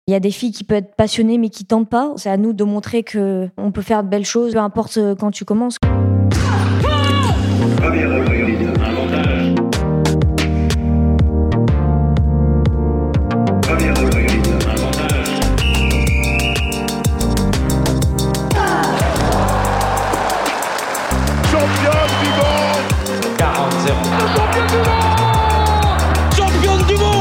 Il y a des filles qui peuvent être passionnées mais qui tentent pas. C'est à nous de montrer qu'on peut faire de belles choses, peu importe quand tu commences. Premier recrue leader. Avantage. Premier recrue leader. Avantage. Champion du monde 40-0. Championne du monde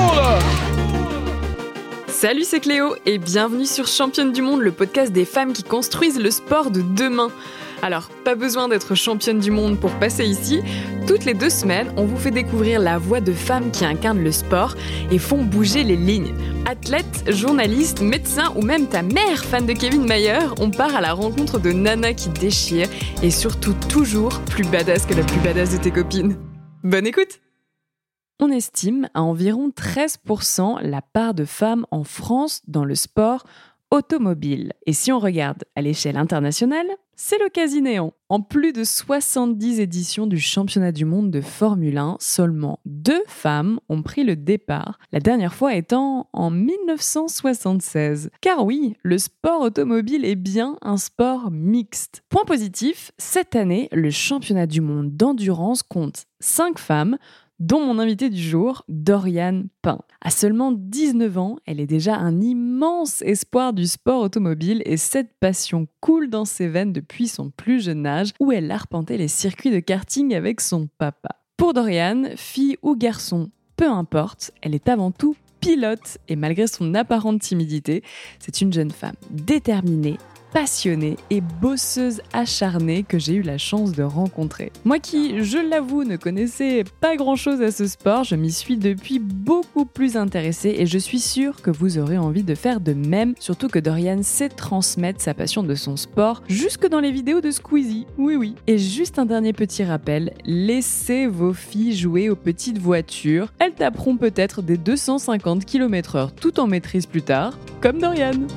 Salut, c'est Cléo et bienvenue sur Championne du monde, le podcast des femmes qui construisent le sport de demain. Alors, pas besoin d'être championne du monde pour passer ici. Toutes les 2 semaines, on vous fait découvrir la voix de femmes qui incarnent le sport et font bouger les lignes. Athlètes, journalistes, médecins ou même ta mère, fan de Kevin Mayer, on part à la rencontre de nanas qui déchirent et surtout toujours plus badass que la plus badass de tes copines. Bonne écoute! On estime à environ 13% la part de femmes en France dans le sport automobile. Et si on regarde à l'échelle internationale, c'est le quasi-néant. En plus de 70 éditions du championnat du monde de Formule 1, seulement 2 femmes ont pris le départ, la dernière fois étant en 1976. Car oui, le sport automobile est bien un sport mixte. Point positif, cette année, le championnat du monde d'endurance compte 5 femmes, dont mon invitée du jour, Doriane Pain. À seulement 19 ans, elle est déjà un immense espoir du sport automobile et cette passion coule dans ses veines depuis son plus jeune âge où elle arpentait les circuits de karting avec son papa. Pour Doriane, fille ou garçon, peu importe, elle est avant tout pilote et malgré son apparente timidité, c'est une jeune femme déterminée, passionnée et bosseuse acharnée que j'ai eu la chance de rencontrer. Moi qui, je l'avoue, ne connaissais pas grand-chose à ce sport, je m'y suis depuis beaucoup plus intéressée et je suis sûre que vous aurez envie de faire de même, surtout que Doriane sait transmettre sa passion de son sport jusque dans les vidéos de Squeezie. Oui. Et juste un dernier petit rappel, laissez vos filles jouer aux petites voitures. Elles taperont peut-être des 250 km/h tout en maîtrise plus tard, comme Doriane.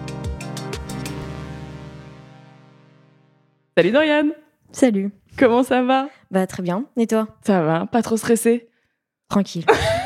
Salut Doriane. Salut. Comment ça va? Bah très bien. Et toi? Ça va, pas trop stressé? Tranquille.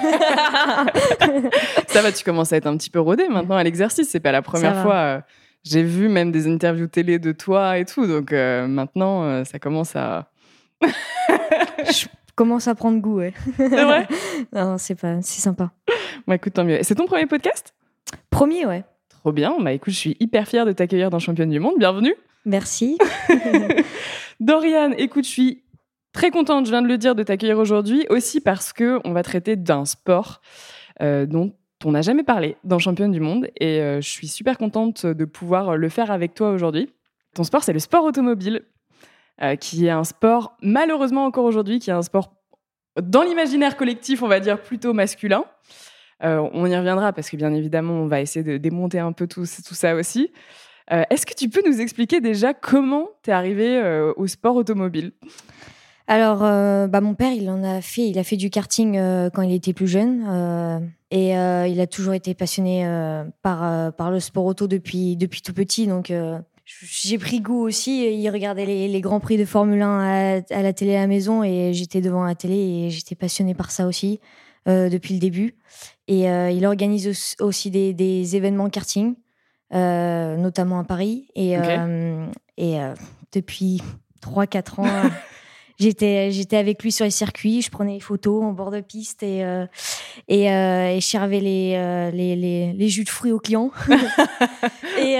Ça va, tu commences à être un petit peu rodée maintenant à l'exercice. C'est pas la première fois. J'ai vu même des interviews télé de toi et tout. Donc maintenant, ça commence à... Je commence à prendre goût, ouais. C'est vrai? Non, c'est sympa. Bah écoute, tant mieux. Et c'est ton premier podcast? Premier, ouais. Trop bien. Bah écoute, je suis hyper fière de t'accueillir dans Championne du monde. Bienvenue. Merci. Doriane, écoute, je suis très contente, je viens de le dire, de t'accueillir aujourd'hui, aussi parce qu'on va traiter d'un sport dont on n'a jamais parlé dans Championne du monde, et je suis super contente de pouvoir le faire avec toi aujourd'hui. Ton sport, c'est le sport automobile, qui est un sport, malheureusement encore aujourd'hui, qui est un sport dans l'imaginaire collectif, on va dire, plutôt masculin. On y reviendra, parce que bien évidemment, on va essayer de démonter un peu tout ça aussi. Est-ce que tu peux nous expliquer déjà comment tu es arrivée au sport automobile? Alors, mon père, il a fait du karting quand il était plus jeune. Et il a toujours été passionné par le sport auto depuis tout petit. Donc, j'ai pris goût aussi. Il regardait les grands prix de Formule 1 à la télé à la maison. Et j'étais devant la télé et j'étais passionnée par ça aussi depuis le début. Et il organise aussi des événements karting. Notamment à Paris et depuis 3-4 ans j'étais avec lui sur les circuits, je prenais des photos en bord de piste et je servais les jus de fruits aux clients. et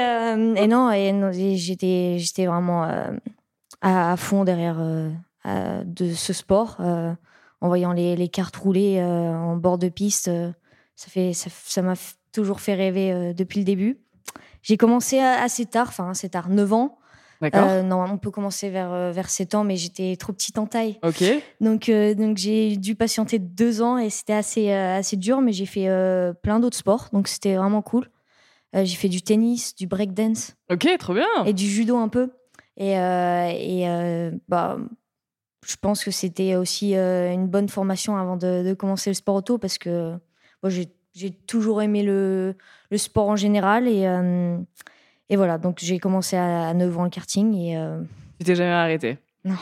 j'étais vraiment à fond derrière de ce sport en voyant les karts rouler en bord de piste. Ça m'a toujours fait rêver depuis le début. J'ai commencé assez tard, 9 ans. D'accord. Normalement, on peut commencer vers 7 ans, mais j'étais trop petite en taille. Ok. Donc j'ai dû patienter 2 ans et c'était assez dur, mais j'ai fait plein d'autres sports, donc c'était vraiment cool. J'ai fait du tennis, du breakdance. Ok, trop bien. Et du judo un peu. Je pense que c'était aussi une bonne formation avant de commencer le sport auto parce que moi, j'ai toujours aimé le sport en général et voilà, donc j'ai commencé à 9 ans le karting et Tu t'es jamais arrêtée? non,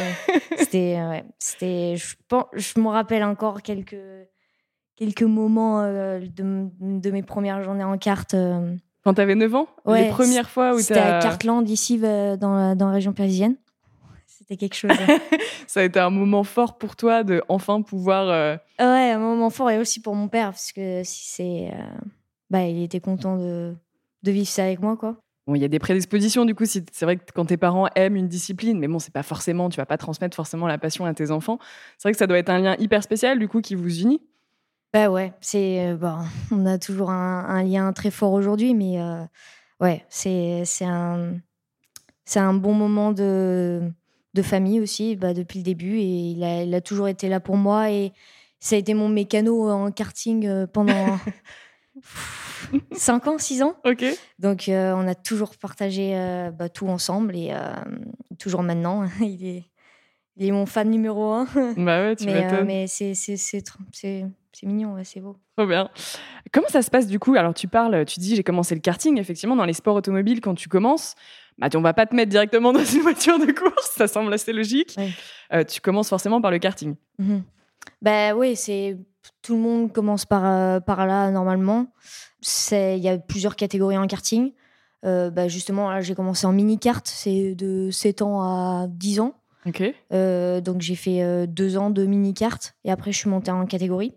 je me rappelle encore quelques moments de mes premières journées en kart Quand t'avais 9 ans? Ouais, Les premières fois où c'était à Cartland, ici, dans la région parisienne. C'était quelque chose. Ça a été un moment fort pour toi de enfin pouvoir... Ouais, un moment fort, et aussi pour mon père, parce que il était content de vivre ça avec moi, quoi. Bon, il y a des prédispositions, du coup, c'est vrai que quand tes parents aiment une discipline, mais bon, c'est pas forcément, tu vas pas transmettre forcément la passion à tes enfants. C'est vrai que ça doit être un lien hyper spécial, du coup, qui vous unit. Bah ouais, on a toujours un lien très fort aujourd'hui, mais ouais, c'est un bon moment de famille aussi, depuis le début, et il a toujours été là pour moi, et ça a été mon mécano en karting pendant 5 ans, 6 ans. Ok. Donc on a toujours partagé tout ensemble, et toujours maintenant, il est mon fan numéro 1. Bah ouais, tu m'étonnes. Mais c'est mignon, ouais, c'est beau. Trop bien. Comment ça se passe du coup? Alors tu dis j'ai commencé le karting, effectivement dans les sports automobiles quand tu commences, on va pas te mettre directement dans une voiture de course, ça semble assez logique. Ouais. Tu commences forcément par le karting. Mm-hmm. Bah oui, tout le monde commence par là normalement. Il y a plusieurs catégories en karting. Justement là, j'ai commencé en mini kart, c'est de 7 ans à 10 ans. Ok. Donc j'ai fait 2 ans de mini kart, et après je suis montée en catégorie.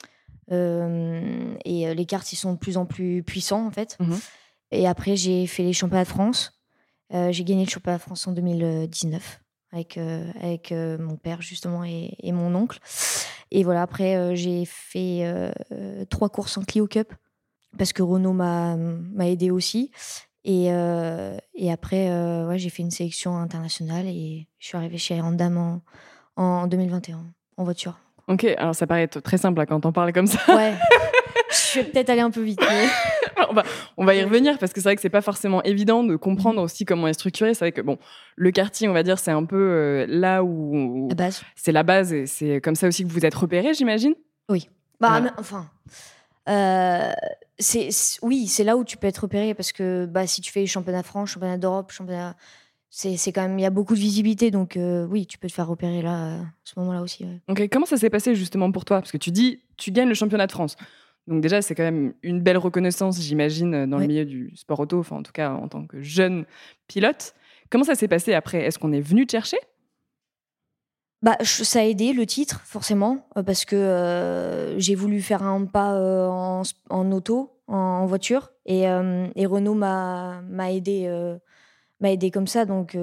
Et les karts, ils sont de plus en plus puissants en fait. Mhm. Et après j'ai fait les championnats de France. J'ai gagné le championnat de France en 2019 avec mon père justement, et mon oncle. Et voilà, après j'ai fait 3 courses en Clio Cup parce que Renault m'a aidé aussi. Et après j'ai fait une sélection internationale, et je suis arrivée chez Randam en 2021 en voiture. Ok, alors ça paraît être très simple là, quand on parle comme ça. Ouais, je vais peut-être aller un peu vite. Mais... on va y revenir, parce que c'est vrai que c'est pas forcément évident de comprendre aussi comment est structuré. C'est vrai que le karting, on va dire, c'est un peu là où la base. C'est la base, et c'est comme ça aussi que vous êtes repérés, j'imagine. Oui. C'est là où tu peux être repéré, parce que si tu fais championnat de France, championnat d'Europe, c'est quand même, il y a beaucoup de visibilité, donc oui, tu peux te faire repérer là, à ce moment-là aussi. Ouais. Ok, comment ça s'est passé justement pour toi? Parce que tu dis, tu gagnes le championnat de France. Donc déjà, c'est quand même une belle reconnaissance, j'imagine, dans le milieu du sport auto, enfin en tout cas en tant que jeune pilote. Comment ça s'est passé après? Est-ce qu'on est venu te chercher? Ça a aidé le titre, forcément, parce que j'ai voulu faire un pas en auto, en voiture, et Renault m'a aidé comme ça, donc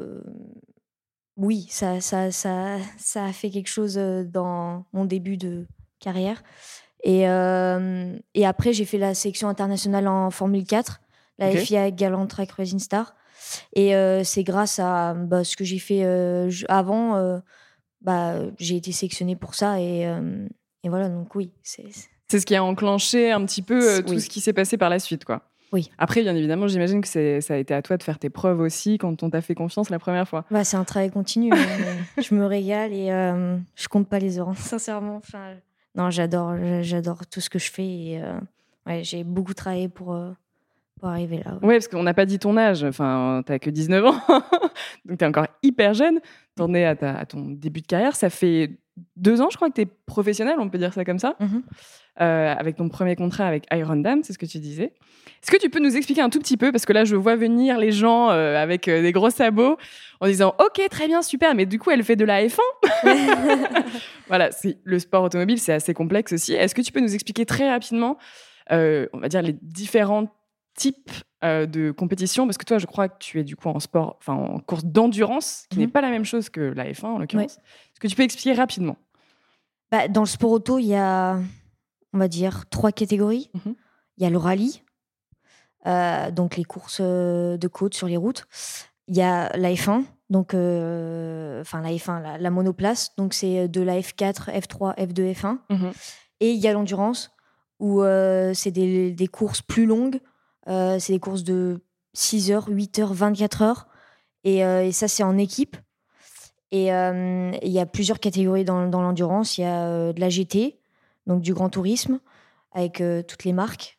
oui, ça a fait quelque chose dans mon début de carrière. Et après, j'ai fait la sélection internationale en Formule 4, la FIA Galant Track Racing Star. Et c'est grâce à ce que j'ai fait avant, j'ai été sélectionnée pour ça. Et voilà, donc oui. C'est ce qui a enclenché un petit peu tout ce qui s'est passé par la suite, quoi. Oui. Après, bien évidemment, j'imagine que ça a été à toi de faire tes preuves aussi quand on t'a fait confiance la première fois. C'est un travail continu. Je me régale, et je compte pas les heures, sincèrement. Non, j'adore tout ce que je fais, et j'ai beaucoup travaillé pour arriver là. Ouais, parce qu'on n'a pas dit ton âge. Enfin, t'as que 19 ans, donc t'es encore hyper jeune. T'en es à ton début de carrière. Ça fait 2 ans, je crois, que t'es professionnel, on peut dire ça comme ça. Mm-hmm. Avec ton premier contrat avec Randam, c'est ce que tu disais. Est-ce que tu peux nous expliquer un tout petit peu, parce que là, je vois venir les gens avec des gros sabots en disant « Ok, très bien, super, mais du coup, elle fait de la F1 ?» Voilà, le sport automobile, c'est assez complexe aussi. Est-ce que tu peux nous expliquer très rapidement, on va dire, les différents types de compétition? Parce que toi, je crois que tu es du coup en course d'endurance, qui n'est pas la même chose que la F1, en l'occurrence. Ouais. Est-ce que tu peux expliquer rapidement? Dans le sport auto, il y a, on va dire, 3 catégories. Mm-hmm. Il y a le rallye, donc les courses de côte sur les routes. Il y a la F1, donc la F1, la monoplace, donc c'est de la F4, F3, F2, F1. Mm-hmm. Et il y a l'endurance, où c'est des courses plus longues. C'est des courses de 6 heures, 8 heures, 24 heures. Et ça, c'est en équipe. Et il y a plusieurs catégories dans l'endurance. Il y a de la GT, donc du grand tourisme, avec toutes les marques.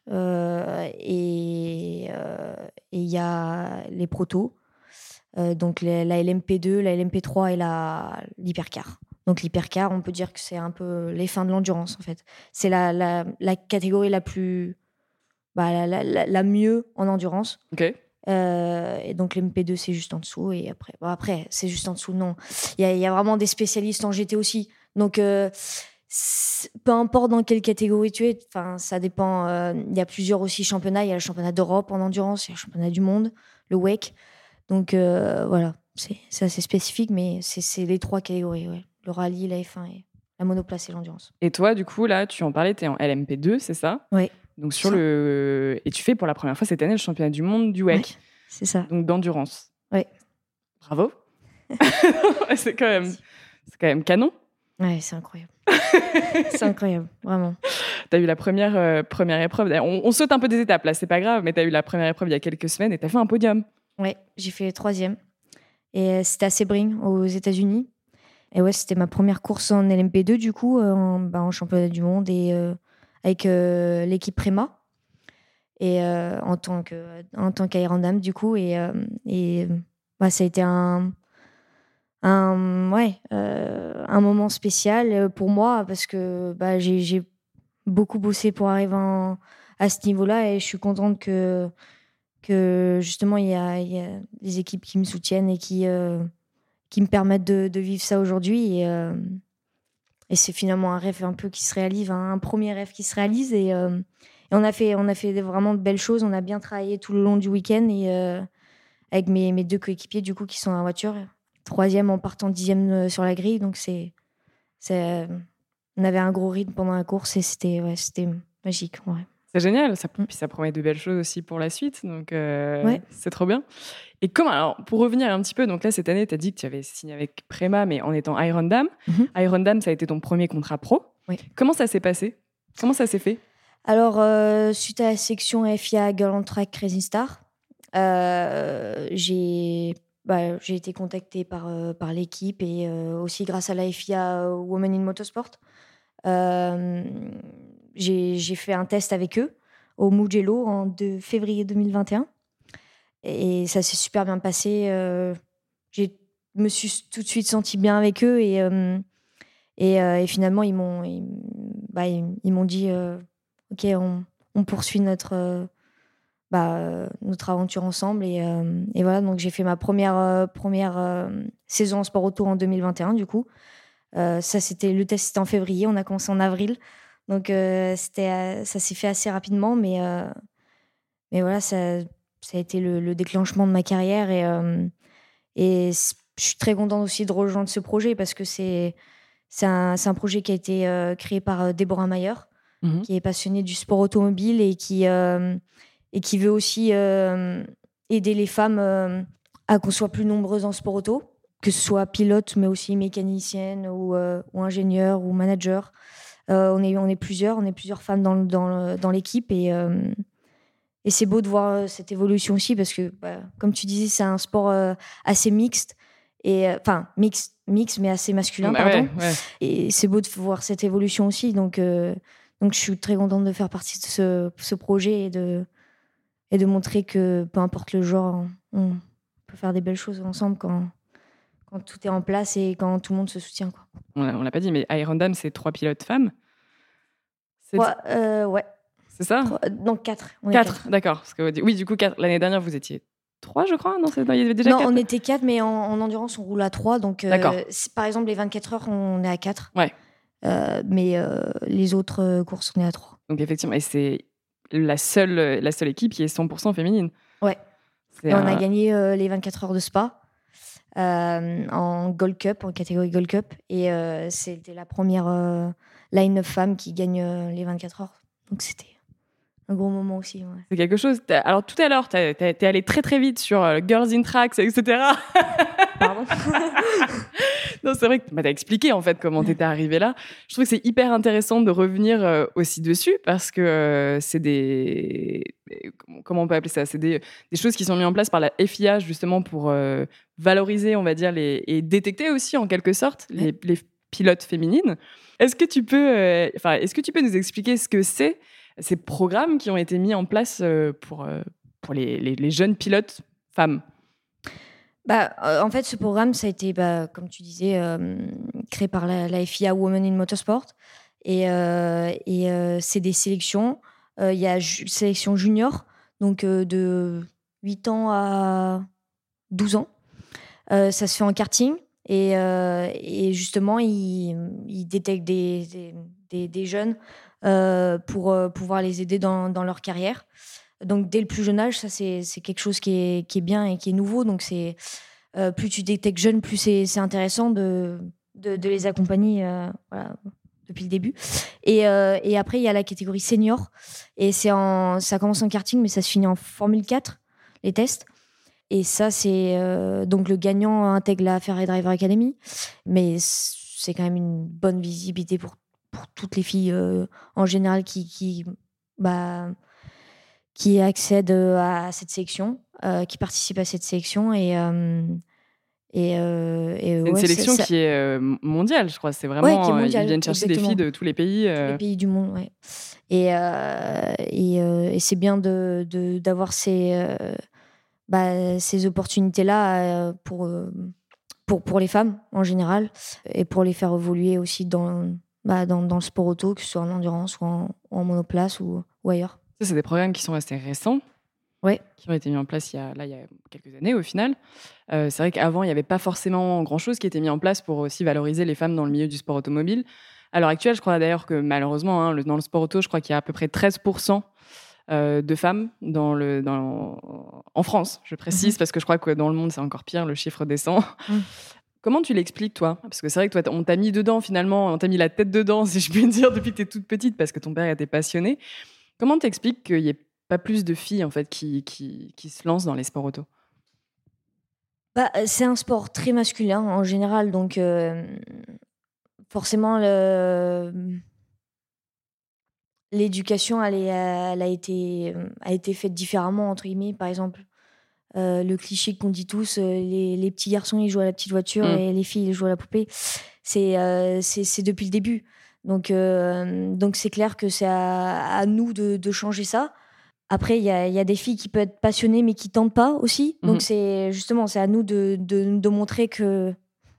Et il y a les protos, donc la LMP2, la LMP3 et l'hypercar. Donc l'hypercar, on peut dire que c'est un peu les fins de l'endurance, en fait. C'est la catégorie la plus la mieux en endurance. Ok. Et donc l'MP2 c'est juste en dessous et après c'est juste en dessous, non, il y a vraiment des spécialistes en GT aussi, donc peu importe dans quelle catégorie tu es, enfin ça dépend. Il y a plusieurs aussi championnats, il y a le championnat d'Europe en endurance, il y a le championnat du monde, le WEC, donc voilà, c'est assez spécifique, mais c'est les 3 catégories, ouais. Le rallye, la F1 et la monoplace et l'endurance. Et toi, du coup, là, tu en parlais, tu es en LMP2, c'est ça? Oui. Donc et tu fais pour la première fois cette année le championnat du monde du WEC. Ouais, c'est ça. Donc d'endurance. Ouais. Bravo. c'est quand même canon. Ouais, c'est incroyable. C'est incroyable, vraiment. Tu as eu la première épreuve. On saute un peu des étapes là, c'est pas grave, mais tu as eu la première épreuve il y a quelques semaines et tu as fait un podium. Ouais, j'ai fait 3e. Et c'était à Sebring, aux États-Unis. Et ouais, c'était ma première course en LMP2, du coup, en championnat du monde et avec l'équipe Prema. Et en tant qu'Ironman, du coup. Et ça a été un moment spécial pour moi parce que j'ai beaucoup bossé pour arriver à ce niveau-là et je suis contente que justement il y a des équipes qui me soutiennent et qui me permettent de vivre ça aujourd'hui et c'est finalement un rêve un peu qui se réalise, un premier rêve qui se réalise et on a fait vraiment de belles choses, on a bien travaillé tout le long du week-end et avec mes 2 coéquipiers du coup qui sont dans la voiture, 3e en partant 10e sur la grille, donc on avait un gros rythme pendant la course et c'était magique. Ouais. C'est génial, puis ça promet de belles choses aussi pour la suite, donc ouais. C'est trop bien. Et alors, pour revenir un petit peu, donc là, cette année, tu as dit que tu avais signé avec Prema, mais en étant Irondam. Mm-hmm. Irondam, ça a été ton premier contrat pro. Oui. Comment ça s'est passé? Comment ça s'est fait? Alors, suite à la section FIA Girl on Track Racing Star, j'ai été contactée par l'équipe et aussi grâce à la FIA Women in Motorsport. J'ai fait un test avec eux au Mugello en février 2021 et ça s'est super bien passé. Je me suis tout de suite sentie bien avec eux et finalement ils m'ont dit ok, on poursuit notre aventure ensemble et voilà, donc j'ai fait ma première saison en sport auto en 2021 du coup. Le test c'était en février, on a commencé en avril, donc ça s'est fait assez rapidement, mais voilà, ça a été le déclenchement de ma carrière et je suis très contente aussi de rejoindre ce projet parce que c'est un projet qui a été créé par Déborah Mayer, mm-hmm. qui est passionnée du sport automobile et qui veut aussi aider les femmes à qu'on soit plus nombreuses en sport auto, que ce soit pilote, mais aussi mécanicienne ou ingénieur ou manager. On est plusieurs femmes dans l'équipe et c'est beau de voir cette évolution aussi parce que, comme tu disais, c'est un sport assez mixte enfin mixte mais assez masculin, pardon. Ouais. Et c'est beau de voir cette évolution aussi, donc je suis très contente de faire partie de ce projet et de montrer que peu importe le genre, on peut faire des belles choses ensemble quand tout est en place et quand tout le monde se soutient, quoi. On l'a pas dit, mais Irondam, c'est 3 pilotes femmes. Ouais. C'est ça? Donc 4. 4, d'accord. Parce que, oui, du coup, 4. L'année dernière, vous étiez 3, je crois. Non, il y avait déjà 4. Non, on était 4, mais en endurance, on roule à 3. Donc, par exemple, les 24 heures, on est à 4. Ouais. Mais les autres courses, on est à 3. Donc, effectivement, et c'est la seule équipe qui est 100% féminine. Ouais. On a gagné les 24 heures de Spa en Gold Cup, en catégorie Gold Cup. Et c'était la première line-up femme qui gagne les 24 heures. Donc, c'était un gros moment aussi. Ouais. C'est quelque chose. Alors, tout à l'heure, t'es allé très, très vite sur Girls in Tracks, etc. Pardon. Non, c'est vrai que t'as expliqué en fait comment t'étais arrivée là. Je trouve que c'est hyper intéressant de revenir aussi dessus parce que c'est comment on peut appeler ça, c'est des choses qui sont mises en place par la FIA justement pour valoriser, on va dire, et détecter aussi en quelque sorte les pilotes féminines. Est-ce que tu peux nous expliquer ce que c'est ces programmes qui ont été mis en place pour les jeunes pilotes femmes? En fait, ce programme, ça a été, comme tu disais, créé par la FIA Women in Motorsport. Et c'est des sélections Il y a sélection junior, donc de 8 ans à 12 ans. Ça se fait en karting. Et justement, ils détectent des jeunes pour pouvoir les aider dans leur carrière. Donc, dès le plus jeune âge, ça, c'est quelque chose qui est bien et qui est nouveau. Donc, plus tu détectes jeunes, plus c'est intéressant de les accompagner voilà, depuis le début. Et après, il y a la catégorie senior. Et ça commence en karting, mais ça se finit en Formule 4, les tests. Et ça, c'est donc le gagnant intègre la Ferrari Driver Academy, mais c'est quand même une bonne visibilité pour toutes les filles en général qui accèdent à cette sélection, qui participent à cette sélection c'est une sélection qui est mondiale, je crois. C'est vraiment ouais, qui est mondiale, ils viennent chercher exactement. des filles de tous les pays. Tous les pays du monde, ouais. Et c'est bien d'avoir ces opportunités-là pour les femmes en général et pour les faire évoluer aussi dans le sport auto, que ce soit en endurance ou en monoplace ou ailleurs. Ça, c'est des programmes qui sont assez récents, ouais. Qui ont été mis en place il y a quelques années au final. C'est vrai qu'avant, il n'y avait pas forcément grand-chose qui était mis en place pour aussi valoriser les femmes dans le milieu du sport automobile. À l'heure actuelle, je crois d'ailleurs que malheureusement, dans le sport auto, je crois qu'il y a à peu près 13% de femmes en France, je précise, parce que je crois que dans le monde, c'est encore pire, le chiffre descend. Comment tu l'expliques, toi ? Parce que c'est vrai que toi, on t'a mis dedans, finalement, on t'a mis la tête dedans, si je puis dire, depuis que tu es toute petite, parce que ton père était passionné. Comment t'expliques qu'il n'y ait pas plus de filles, en fait, qui se lancent dans les sports auto ? C'est un sport très masculin, en général, donc forcément, l'éducation, elle a été faite différemment, entre guillemets. Par exemple, le cliché qu'on dit tous, les petits garçons, ils jouent à la petite voiture et les filles, ils jouent à la poupée. C'est depuis le début. Donc c'est clair que c'est à nous de changer ça. Après, il y a des filles qui peuvent être passionnées, mais qui tentent pas aussi. Donc c'est à nous de montrer que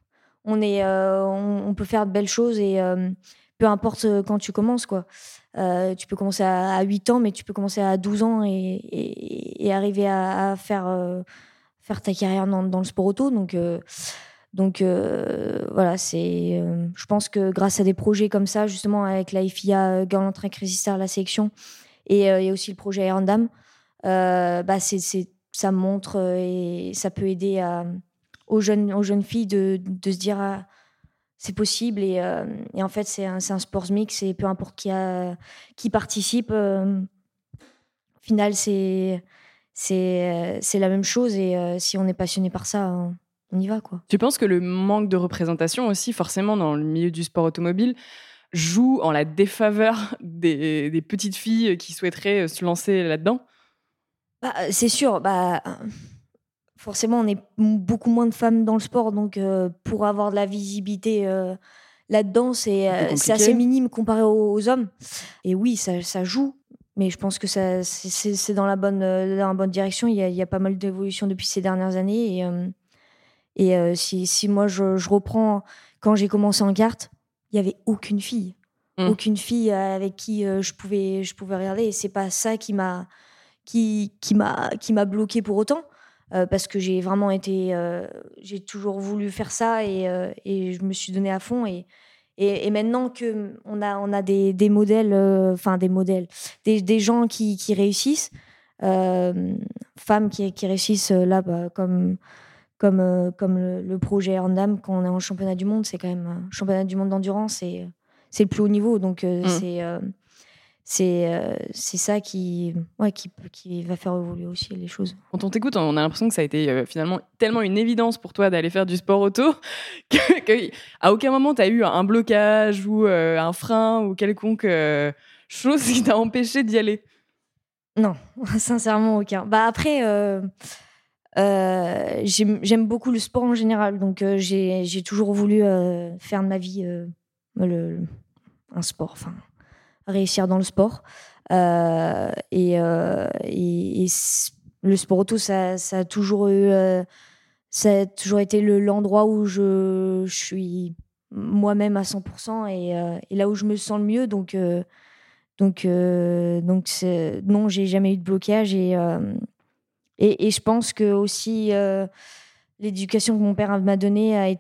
on peut faire de belles choses et peu importe quand tu commences, quoi. Tu peux commencer à 8 ans, mais tu peux commencer à 12 ans et arriver à faire ta carrière dans le sport auto. Donc voilà, je pense que grâce à des projets comme ça, justement avec la FIA Girl Track Resistor, la sélection, et il y a aussi le projet Iron Dam, ça montre et ça peut aider aux jeunes filles de se dire c'est possible et en fait c'est un sport mix et peu importe qui participe, au final c'est la même chose et si on est passionné par ça, on y va, quoi. Tu penses que le manque de représentation aussi, forcément, dans le milieu du sport automobile, joue en la défaveur des petites filles qui souhaiteraient se lancer là-dedans ? C'est sûr, forcément, on est beaucoup moins de femmes dans le sport, donc pour avoir de la visibilité là-dedans, c'est assez minime comparé aux hommes. Et oui, ça joue, mais je pense que c'est dans la bonne direction. Il y a pas mal d'évolutions depuis ces dernières années. Et si moi, je reprends, quand j'ai commencé en kart, il n'y avait aucune fille. Aucune fille avec qui je pouvais regarder. Et c'est pas ça qui m'a bloqué pour autant. Parce que j'ai vraiment j'ai toujours voulu faire ça et je me suis donnée à fond et maintenant que on a des modèles, des gens qui réussissent, femmes qui réussissent là, comme le projet Andam, quand on est en championnat du monde, c'est quand même championnat du monde d'endurance, c'est le plus haut niveau, donc c'est ça qui va faire évoluer aussi les choses. Quand on t'écoute, on a l'impression que ça a été finalement tellement une évidence pour toi d'aller faire du sport auto qu'à aucun moment tu as eu un blocage ou un frein ou quelconque chose qui t'a empêché d'y aller. Non, sincèrement aucun. Après, j'aime beaucoup le sport en général, donc j'ai toujours voulu faire de ma vie un sport, réussir dans le sport. Et le sport auto, ça a toujours été l'endroit où je suis moi-même à 100% et là où je me sens le mieux. Donc Non, j'ai jamais eu de blocage et je pense que aussi l'éducation que mon père m'a donnée a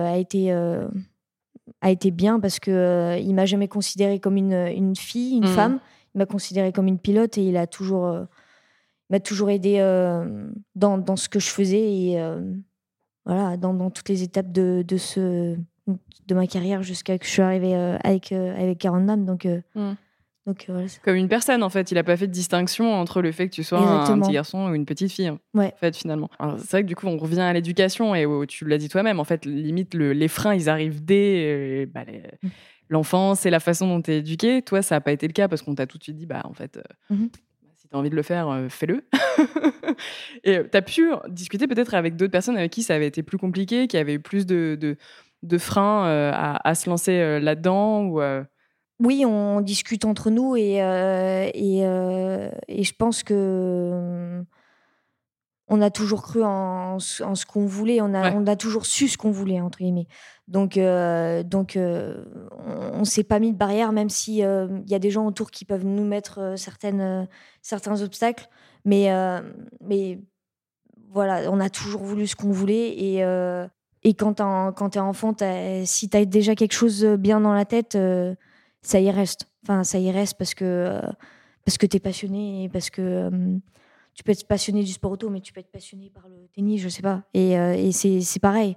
été bien parce que il m'a jamais considérée comme une fille, une femme. Il m'a considérée comme une pilote et il m'a toujours aidée dans ce que je faisais et voilà, dans toutes les étapes de ma carrière jusqu'à que je suis arrivée avec Caron Nam. Donc voilà. Comme une personne, en fait. Il n'a pas fait de distinction entre le fait que tu sois un petit garçon ou une petite fille, ouais. En fait, finalement. Alors, c'est vrai que du coup, on revient à l'éducation et tu l'as dit toi-même. En fait, limite, les freins, ils arrivent dès l'enfance et la façon dont tu es éduqué. Toi, ça n'a pas été le cas parce qu'on t'a tout de suite dit, en fait, si tu as envie de le faire, fais-le. Et tu as pu discuter peut-être avec d'autres personnes avec qui ça avait été plus compliqué, qui avaient eu plus de freins à se lancer là-dedans ou Oui, on discute entre nous et je pense que on a toujours cru en ce qu'on voulait. On a toujours su ce qu'on voulait, entre guillemets. Donc on s'est pas mis de barrière, même si y a des gens autour qui peuvent nous mettre certains obstacles. Mais voilà, on a toujours voulu ce qu'on voulait et quand t'es enfant, si t'as déjà quelque chose bien dans la tête, ça y reste. Enfin, ça y reste parce que t'es passionné et parce que tu peux être passionné du sport auto, mais tu peux être passionné par le tennis, je sais pas. Et c'est pareil.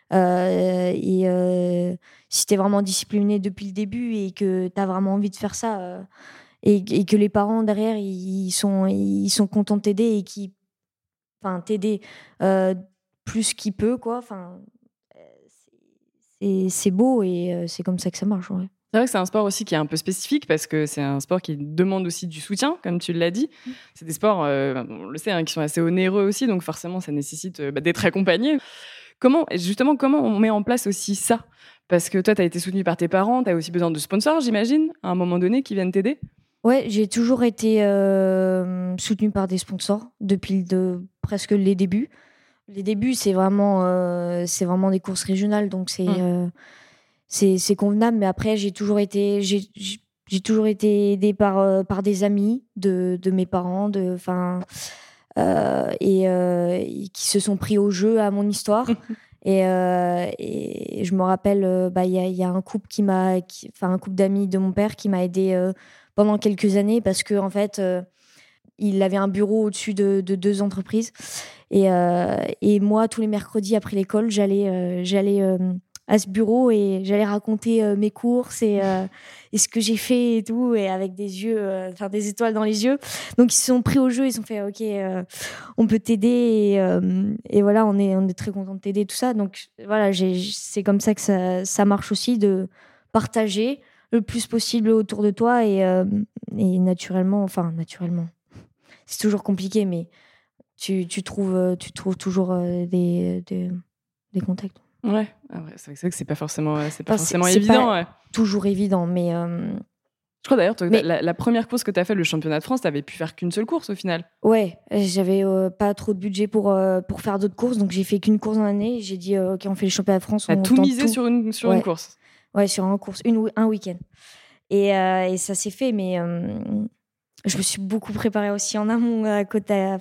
Si t'es vraiment discipliné depuis le début et que t'as vraiment envie de faire ça, et que les parents derrière ils sont contents de t'aider et t'aider plus qu'ils peuvent, quoi. Enfin, c'est beau et c'est comme ça que ça marche. Ouais. C'est vrai que c'est un sport aussi qui est un peu spécifique parce que c'est un sport qui demande aussi du soutien, comme tu l'as dit. C'est des sports, on le sait, qui sont assez onéreux aussi, donc forcément, ça nécessite d'être accompagné. Comment on met en place aussi ça ? Parce que toi, tu as été soutenue par tes parents, tu as aussi besoin de sponsors, j'imagine, à un moment donné, qui viennent t'aider ? Ouais, j'ai toujours été soutenue par des sponsors depuis presque les débuts. Les débuts, c'est vraiment des courses régionales, donc c'est convenable. Mais après, j'ai toujours été aidée par des amis de mes parents, et qui se sont pris au jeu à mon histoire. Et je me rappelle, y a un couple un couple d'amis de mon père qui m'a aidée pendant quelques années parce que en fait, il avait un bureau au-dessus de 2 entreprises. Et moi, tous les mercredis après l'école, j'allais à ce bureau et j'allais raconter mes courses et ce que j'ai fait et tout, et avec des étoiles dans les yeux. Donc ils se sont pris au jeu, ils se sont fait ok, on peut t'aider et voilà, on est très content de t'aider, tout ça. Donc voilà, c'est comme ça que ça marche aussi, de partager le plus possible autour de toi et naturellement, c'est toujours compliqué, mais tu trouves toujours des contacts. Ouais, c'est vrai que c'est pas forcément évident. Pas toujours évident, mais je crois d'ailleurs, la première course que tu as fait, le championnat de France, tu n'avais pu faire qu'une seule course au final. Ouais, j'avais pas trop de budget pour faire d'autres courses, donc j'ai fait qu'une course dans l'année. J'ai dit ok, on fait le championnat de France. Tu as tout misé sur une course. Ouais, sur une course, un week-end. Et ça s'est fait, mais je me suis beaucoup préparée aussi en amont à côté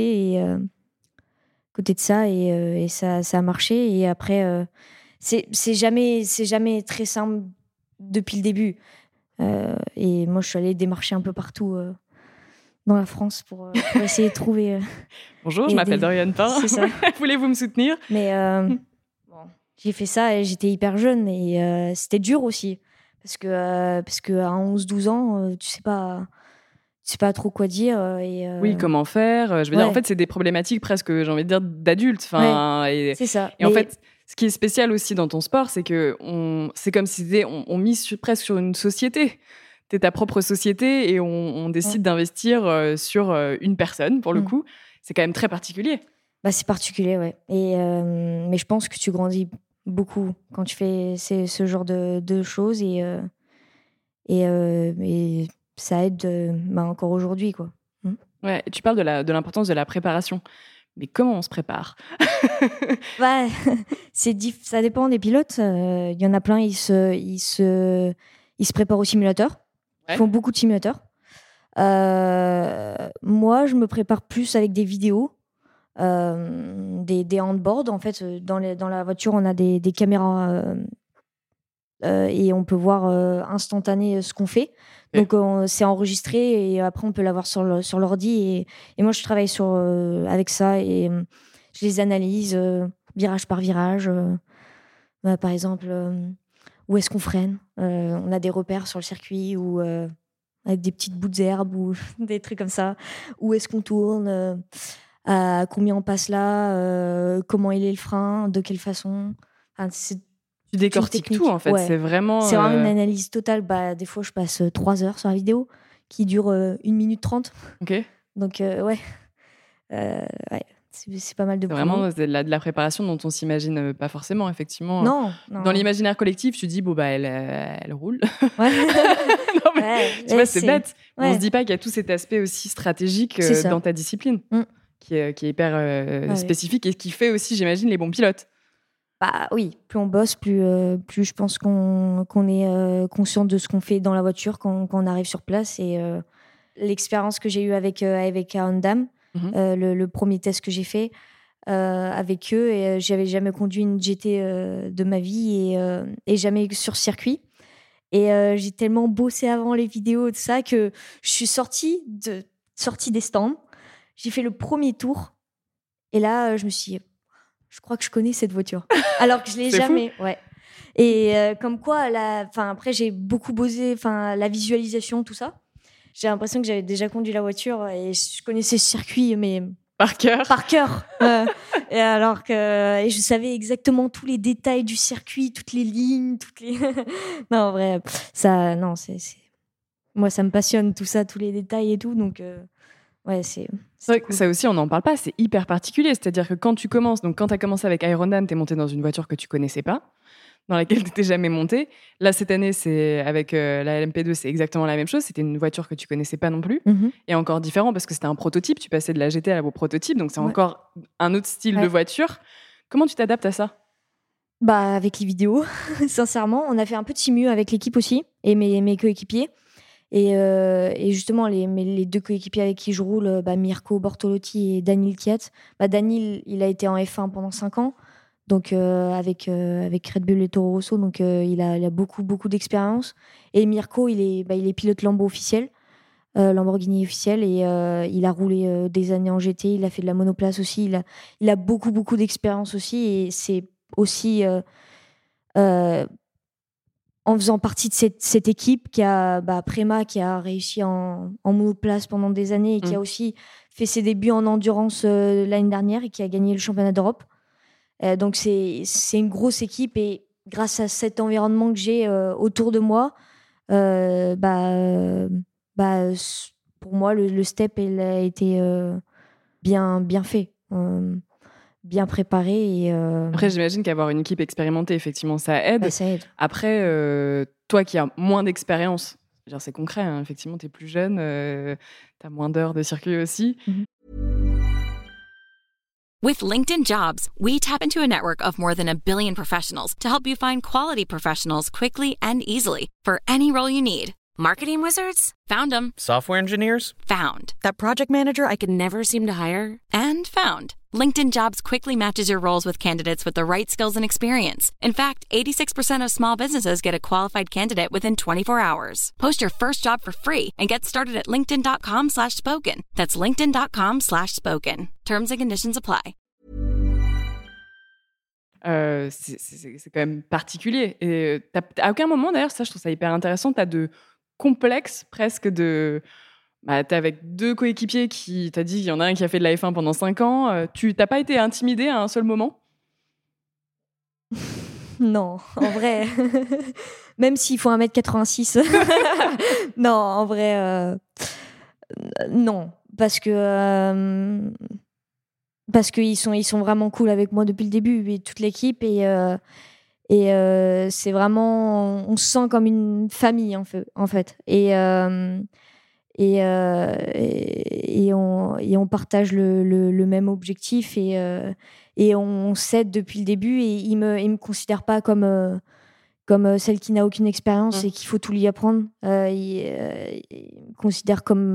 de ça, et ça a marché. Et après, c'est jamais très simple depuis le début. Et moi, je suis allée démarcher un peu partout dans la France pour essayer de trouver. Bonjour, je m'appelle Dorian Pain. C'est ça. Voulez-vous me soutenir ? Mais j'ai fait ça et j'étais hyper jeune et c'était dur aussi. Parce que à 11-12 ans, tu sais pas trop quoi dire. Oui, comment faire. Je veux dire, en fait, c'est des problématiques presque, j'ai envie de dire, d'adultes. C'est ça. Et en fait, ce qui est spécial aussi dans ton sport, c'est que c'est comme si on mise presque sur une société. T'es ta propre société et on décide d'investir sur une personne, pour le coup. C'est quand même très particulier. C'est particulier, ouais. Mais je pense que tu grandis beaucoup quand tu fais ce genre de choses et ça aide encore aujourd'hui, quoi. Ouais, tu parles de l'importance de la préparation. Mais comment on se prépare ? Ça dépend des pilotes. Il y en a plein, ils se préparent au simulateur. qui font beaucoup de simulateurs. Moi, je me prépare plus avec des vidéos, des handboards. En fait, dans la voiture, on a des caméras et on peut voir instantané ce qu'on fait. Donc, c'est enregistré et après, on peut l'avoir sur l'ordi. Et moi, je travaille avec ça et je les analyse virage par virage. Par exemple, où est-ce qu'on freine ? On a des repères sur le circuit ou avec des petites bouts d'herbe ou des trucs comme ça. Où est-ce qu'on tourne ? À combien on passe là ? Comment il est le frein ? De quelle façon ? Tu décortiques tout, en fait. Ouais. C'est vraiment une analyse totale. Des fois, je passe 3 heures sur la vidéo qui dure 1 minute 30. Ok. Donc, ouais. C'est pas mal de C'est boulot. vraiment de la préparation dont on s'imagine pas forcément, effectivement. Non. Dans l'imaginaire collectif, tu dis, elle roule. Ouais. Non, mais, tu vois, c'est bête. Ouais. On se dit pas qu'il y a tout cet aspect aussi stratégique dans ta discipline, qui est hyper spécifique et qui fait aussi, j'imagine, les bons pilotes. Oui, plus on bosse, plus je pense qu'on est conscient de ce qu'on fait dans la voiture quand on arrive sur place. Et l'expérience que j'ai eue avec Hyundai, le premier test que j'ai fait avec eux, et j'avais jamais conduit une GT de ma vie et jamais sur circuit. Et j'ai tellement bossé avant les vidéos, tout ça, que je suis sortie des stands. J'ai fait le premier tour. Et là, je me suis dit, je crois que je connais cette voiture. Alors que je l'ai jamais. Fou. Ouais. Et comme quoi, après, j'ai beaucoup bossé la visualisation, tout ça. J'ai l'impression que j'avais déjà conduit la voiture et je connaissais ce circuit, mais par cœur. Et alors que je savais exactement tous les détails du circuit, toutes les lignes, non, en vrai, ça, non, moi, ça me passionne tout ça, tous les détails et tout, donc ouais, c'est vrai cool. Que ça aussi, on n'en parle pas, c'est hyper particulier. C'est-à-dire que quand tu as commencé avec Hyundai, tu es monté dans une voiture que tu connaissais pas, dans laquelle tu n'étais jamais monté. Là, cette année, c'est avec la LMP2, c'est exactement la même chose. C'était une voiture que tu connaissais pas non plus. Et encore différent parce que c'était un prototype. Tu passais de la GT à la prototype, donc c'est encore un autre style de voiture. Comment tu t'adaptes à ça ? Avec les vidéos, sincèrement. On a fait un peu de simu avec l'équipe aussi et mes coéquipiers. Et justement, les 2 coéquipiers avec qui je roule, Mirko Bortolotti et Daniil Kvyat. Daniil, il a été en F1 pendant 5 ans. Donc avec Red Bull et Toro Rosso, donc il a beaucoup d'expérience. Et Mirko, il est pilote Lambo officiel, Lamborghini officiel, et il a roulé des années en GT. Il a fait de la monoplace aussi. Il a beaucoup d'expérience aussi, et c'est aussi en faisant partie de cette équipe qui a Prema, qui a réussi en monoplace pendant des années et qui a aussi fait ses débuts en endurance l'année dernière et qui a gagné le championnat d'Europe. Donc c'est une grosse équipe, et grâce à cet environnement que j'ai autour de moi, pour moi le step il a été bien fait, bien préparé. Et après, j'imagine qu'avoir une équipe expérimentée, effectivement, ça aide. Ça aide. Après, toi qui as moins d'expérience, c'est concret, hein, effectivement, tu es plus jeune, tu as moins d'heures de circuit aussi. With LinkedIn Jobs, we tap into a network of more than 1 billion professionals to help you find quality professionals quickly and easily for any role you need. Marketing wizards? Found them. Software engineers? Found. That project manager I could never seem to hire? And found. LinkedIn Jobs quickly matches your roles with candidates with the right skills and experience. In fact, 86% of small businesses get a qualified candidate within 24 hours. Post your first job for free and get started at linkedin.com/spoken. That's linkedin.com/spoken. Terms and conditions apply. C'est quand même particulier. Et à aucun moment, d'ailleurs, ça, je trouve ça hyper intéressant, tu as de complexe presque de... t'es avec 2 coéquipiers qui t'as dit, il y en a un qui a fait de la F1 pendant 5 ans. Tu t'as pas été intimidé à un seul moment ? Non, en vrai. Même s'il faut 1m86. Non, en vrai, non. Parce qu'ils sont vraiment cool avec moi depuis le début, et toute l'équipe. Et c'est vraiment... On se sent comme une famille, en fait. Et on partage le même objectif, et on s'aide depuis le début, et il me considère pas comme comme celle qui n'a aucune expérience et qu'il faut tout lui apprendre. Ils me considèrent comme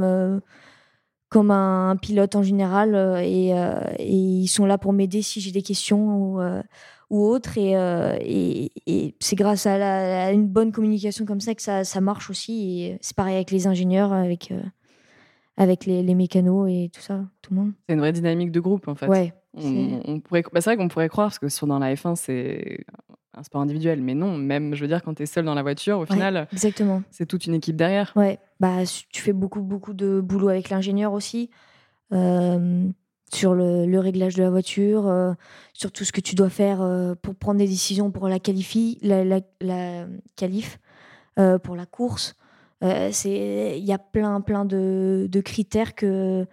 un pilote en général et ils sont là pour m'aider si j'ai des questions ou autres. Et c'est grâce à une bonne communication comme ça que ça marche aussi. Et c'est pareil avec les ingénieurs, avec les mécanos et tout ça, tout le monde. C'est une vraie dynamique de groupe, en fait. Ouais. C'est vrai qu'on pourrait croire, parce que dans la F1, c'est un sport individuel. Mais non, même, je veux dire, quand tu es seul dans la voiture, au final, exactement. C'est toute une équipe derrière. Ouais, tu fais beaucoup de boulot avec l'ingénieur aussi, sur le réglage de la voiture, sur tout ce que tu dois faire pour prendre des décisions pour la qualif, pour la course. Il y a plein de critères que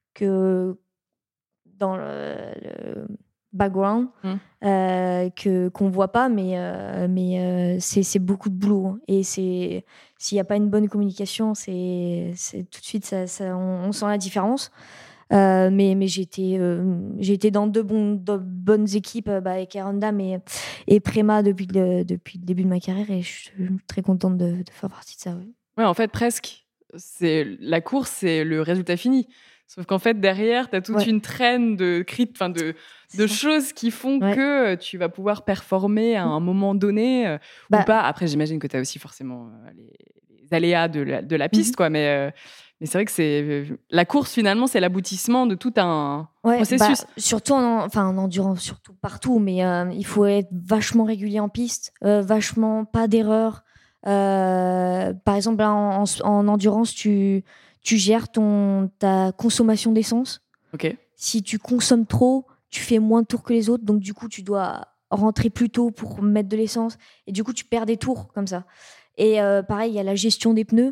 dans le background qu'on voit pas, mais c'est beaucoup de boulot, hein. Et s'il y a pas une bonne communication, c'est tout de suite on sent la différence. Mais j'ai été dans de bonnes équipes, avec Honda et Prema depuis le début de ma carrière, et je suis très contente de faire partie de ça. Ouais, en fait, presque. La course, c'est le résultat fini. Sauf qu'en fait, derrière, tu as toute une traîne de choses qui font que tu vas pouvoir performer à un moment donné ou pas. Après, j'imagine que tu as aussi forcément les aléas de la piste, quoi. Mais c'est vrai que la course, finalement, c'est l'aboutissement de tout un processus. Surtout en endurance, surtout partout. Mais il faut être vachement régulier en piste, vachement pas d'erreur. Par exemple, là, en endurance, tu gères ta consommation d'essence. Okay. Si tu consommes trop, tu fais moins de tours que les autres. Donc, du coup, tu dois rentrer plus tôt pour mettre de l'essence. Et du coup, tu perds des tours comme ça. Et pareil, il y a la gestion des pneus.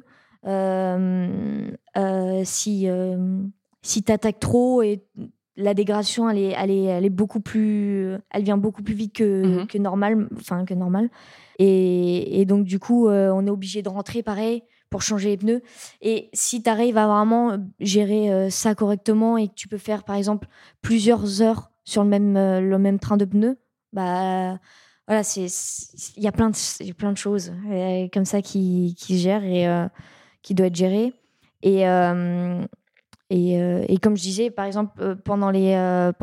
Si tu attaques trop, et la dégradation, elle est beaucoup plus... Elle vient beaucoup plus vite que normal. Et donc, du coup, on est obligé de rentrer pareil pour changer les pneus. Et si tu arrives à vraiment gérer ça correctement et que tu peux faire, par exemple, plusieurs heures sur le même train de pneus, voilà, il y a plein de choses comme ça qui se gèrent et qui doivent être gérées. Et comme je disais, par exemple, pendant les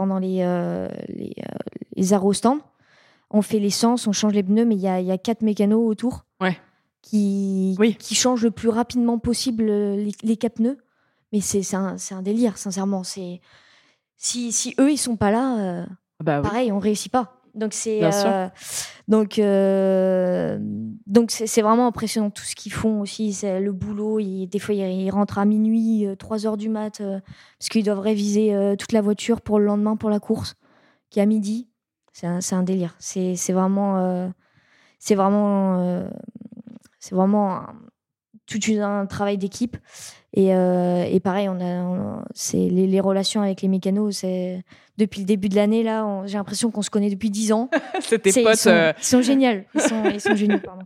aérostands, on fait l'essence, on change les pneus, mais il y a 4 mécanos autour qui changent le plus rapidement possible les 4 pneus. Mais c'est un délire, sincèrement. Si eux, ils sont pas là, pareil, on réussit pas. Donc c'est vraiment impressionnant tout ce qu'ils font aussi. C'est le boulot. Des fois, ils rentrent à minuit, 3h du mat, parce qu'ils doivent réviser toute la voiture pour le lendemain pour la course, qui est à midi. C'est un délire. C'est vraiment tout un travail d'équipe. Et pareil, c'est les relations avec les mécanos. C'est depuis le début de l'année là, j'ai l'impression qu'on se connaît depuis 10 ans. C'est tes potes. Ils sont géniaux. Ils sont géniaux, pardon.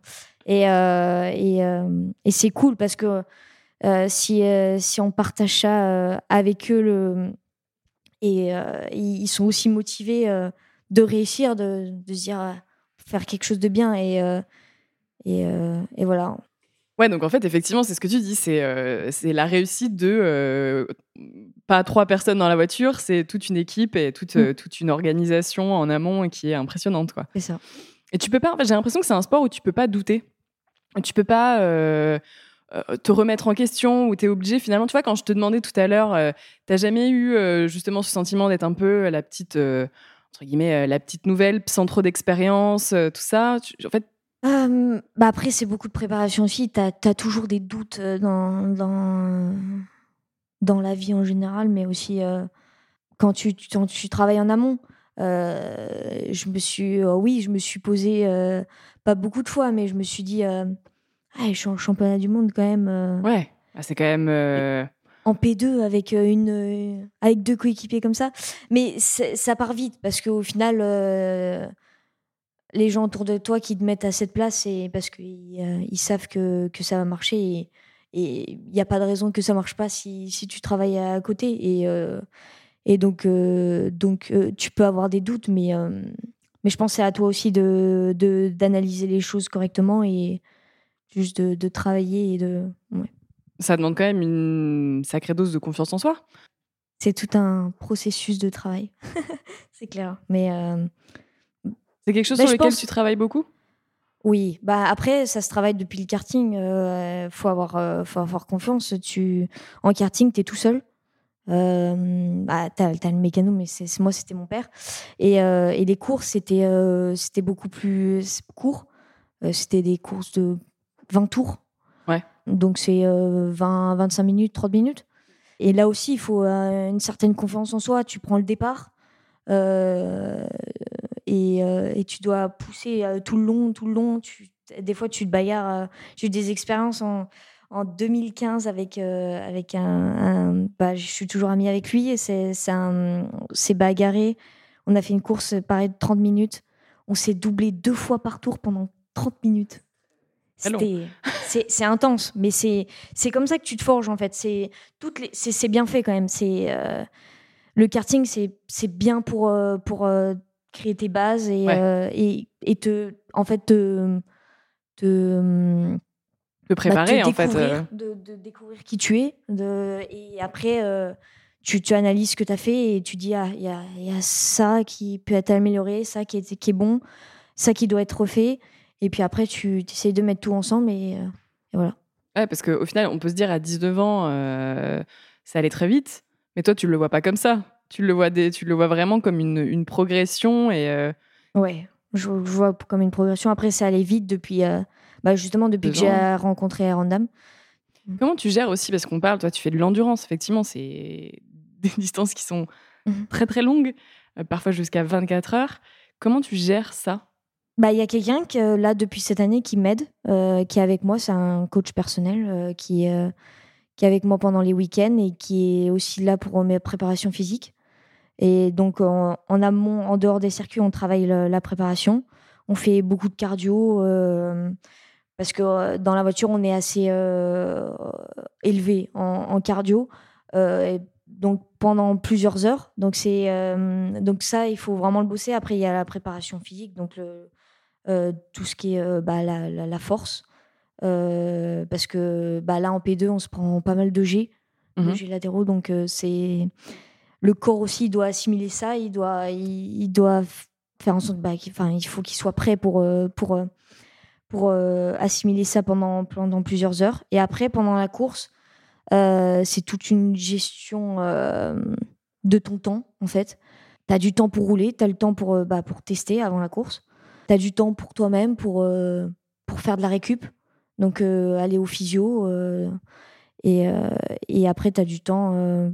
Et c'est cool parce que si on partage ça avec eux, ils sont aussi motivés de réussir, de se dire faire quelque chose de bien et voilà. Ouais, donc en fait, effectivement, c'est ce que tu dis, c'est la réussite de pas 3 personnes dans la voiture, c'est toute une équipe et toute une organisation en amont qui est impressionnante, quoi. C'est ça. Et tu peux pas, en fait, j'ai l'impression que c'est un sport où tu peux pas douter. Tu peux pas te remettre en question, où tu es obligé, finalement. Tu vois, quand je te demandais tout à l'heure, t'as jamais eu justement ce sentiment d'être un peu la petite, entre guillemets, la petite nouvelle, sans trop d'expérience, tout ça. En fait, après, c'est beaucoup de préparation aussi. T'as toujours des doutes dans la vie en général, mais aussi quand tu travailles en amont. Je me suis posé, pas beaucoup de fois, mais je me suis dit, je suis en championnat du monde quand même. Ouais, c'est quand même... En P2 avec 2 coéquipiers comme ça. Mais ça part vite, parce qu'au final... les gens autour de toi qui te mettent à cette place, c'est parce qu'ils savent que ça va marcher, et il n'y a pas de raison que ça marche pas si tu travailles à côté. Et donc tu peux avoir des doutes, mais Mais je pense que c'est à toi aussi d'analyser les choses correctement et juste de travailler et de. Ouais. Ça demande quand même une sacrée dose de confiance en soi. C'est tout un processus de travail. C'est clair. Mais C'est quelque chose Ben, sur je lequel pense- tu travailles beaucoup? oui, bah après, ça se travaille depuis le karting. Faut avoir confiance. En karting, tu es tout seul. T'as le mécano, mais moi, c'était mon père. Et les courses, c'était beaucoup plus court. C'était des courses de 20 tours. Ouais. Donc, c'est 25 minutes, 30 minutes. Et là aussi, il faut une certaine confiance en soi. Tu prends le départ et tu dois pousser tout le long. Des fois, tu te bagarres. J'ai eu des expériences en 2015 avec je suis toujours amie avec lui et c'est bagarré. On a fait une course pareil de 30 minutes. On s'est doublé 2 fois par tour pendant 30 minutes. C'est long. C'est intense, mais c'est comme ça que tu te forges en fait. C'est bien fait quand même. Le karting, c'est bien pour créer tes bases et te préparer te en fait. de découvrir qui tu es. Et après, tu analyses ce que tu as fait et tu dis, il y a ça qui peut être amélioré, ça qui est bon, ça qui doit être refait. Et puis après, tu essayes de mettre tout ensemble et voilà. Ouais, parce qu'au final, on peut se dire à 19 ans, ça allait très vite, mais toi, tu le vois pas comme ça. Tu le vois vraiment comme une progression et Ouais, je vois comme une progression. Après, ça allait vite justement depuis 2 que j'ai ans. rencontré Randam. Comment tu gères aussi, parce qu'on parle, toi, tu fais de l'endurance, effectivement, c'est des distances qui sont Mhm. très très longues, parfois jusqu'à 24 heures. Comment tu gères ça? Il y a quelqu'un là depuis cette année qui m'aide, qui est avec moi. C'est un coach personnel qui est avec moi pendant les week-ends et qui est aussi là pour mes préparations physiques. Et donc en amont, en dehors des circuits, on travaille la préparation. On fait beaucoup de cardio parce que dans la voiture, on est assez élevé en cardio. Et donc pendant plusieurs heures. Donc ça, il faut vraiment le bosser. Après, il y a la préparation physique, donc tout ce qui est la force. Parce que là, en P2, on se prend pas mal de G latéraux. Donc, le corps aussi, il doit assimiler ça. Il doit faire en sorte il faut qu'il soit prêt pour assimiler ça pendant plusieurs heures. Et après, pendant la course, c'est toute une gestion de ton temps, en fait. Tu as du temps pour rouler, tu as le temps pour tester avant la course. Tu as du temps pour toi-même, pour faire de la récup. Donc, aller au physio. Et après, tu as du temps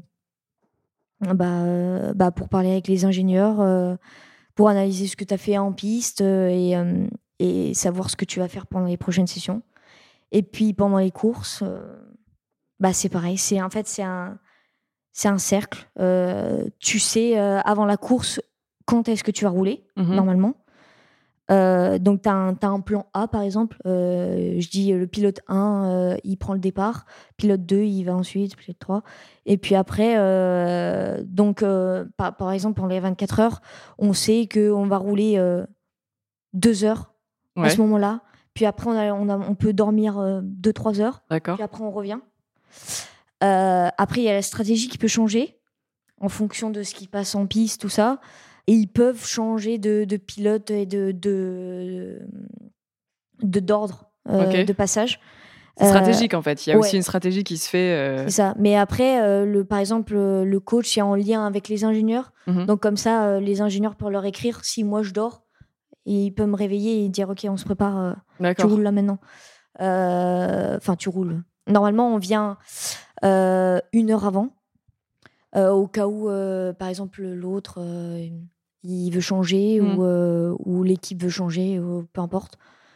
pour parler avec les ingénieurs, pour analyser ce que tu as fait en piste et savoir ce que tu vas faire pendant les prochaines sessions. Et puis, pendant les courses, c'est pareil. C'est un cercle. Tu sais, avant la course, quand est-ce que tu vas rouler, normalement. Donc, tu as un plan A, par exemple. Je dis le pilote 1, il prend le départ. Pilote 2, il va ensuite. Pilote 3. Et puis après, par exemple, pendant les 24 heures, on sait qu'on va rouler 2 heures à ce moment-là. Puis après, on peut dormir 2-3 heures. D'accord. Puis après, on revient. Après, il y a la stratégie qui peut changer en fonction de ce qui passe en piste, tout ça. Et ils peuvent changer de pilote et d'ordre de passage. C'est stratégique en fait. Il y a aussi une stratégie qui se fait. C'est ça. Mais après, par exemple, le coach est en lien avec les ingénieurs. Donc comme ça, les ingénieurs peuvent leur écrire si moi je dors. Et il peut me réveiller et dire ok, on se prépare. Tu roules là maintenant. Enfin, tu roules. Normalement, on vient 1 heure avant. Au cas où, par exemple, l'autre il veut changer ou l'équipe veut changer, ou peu importe.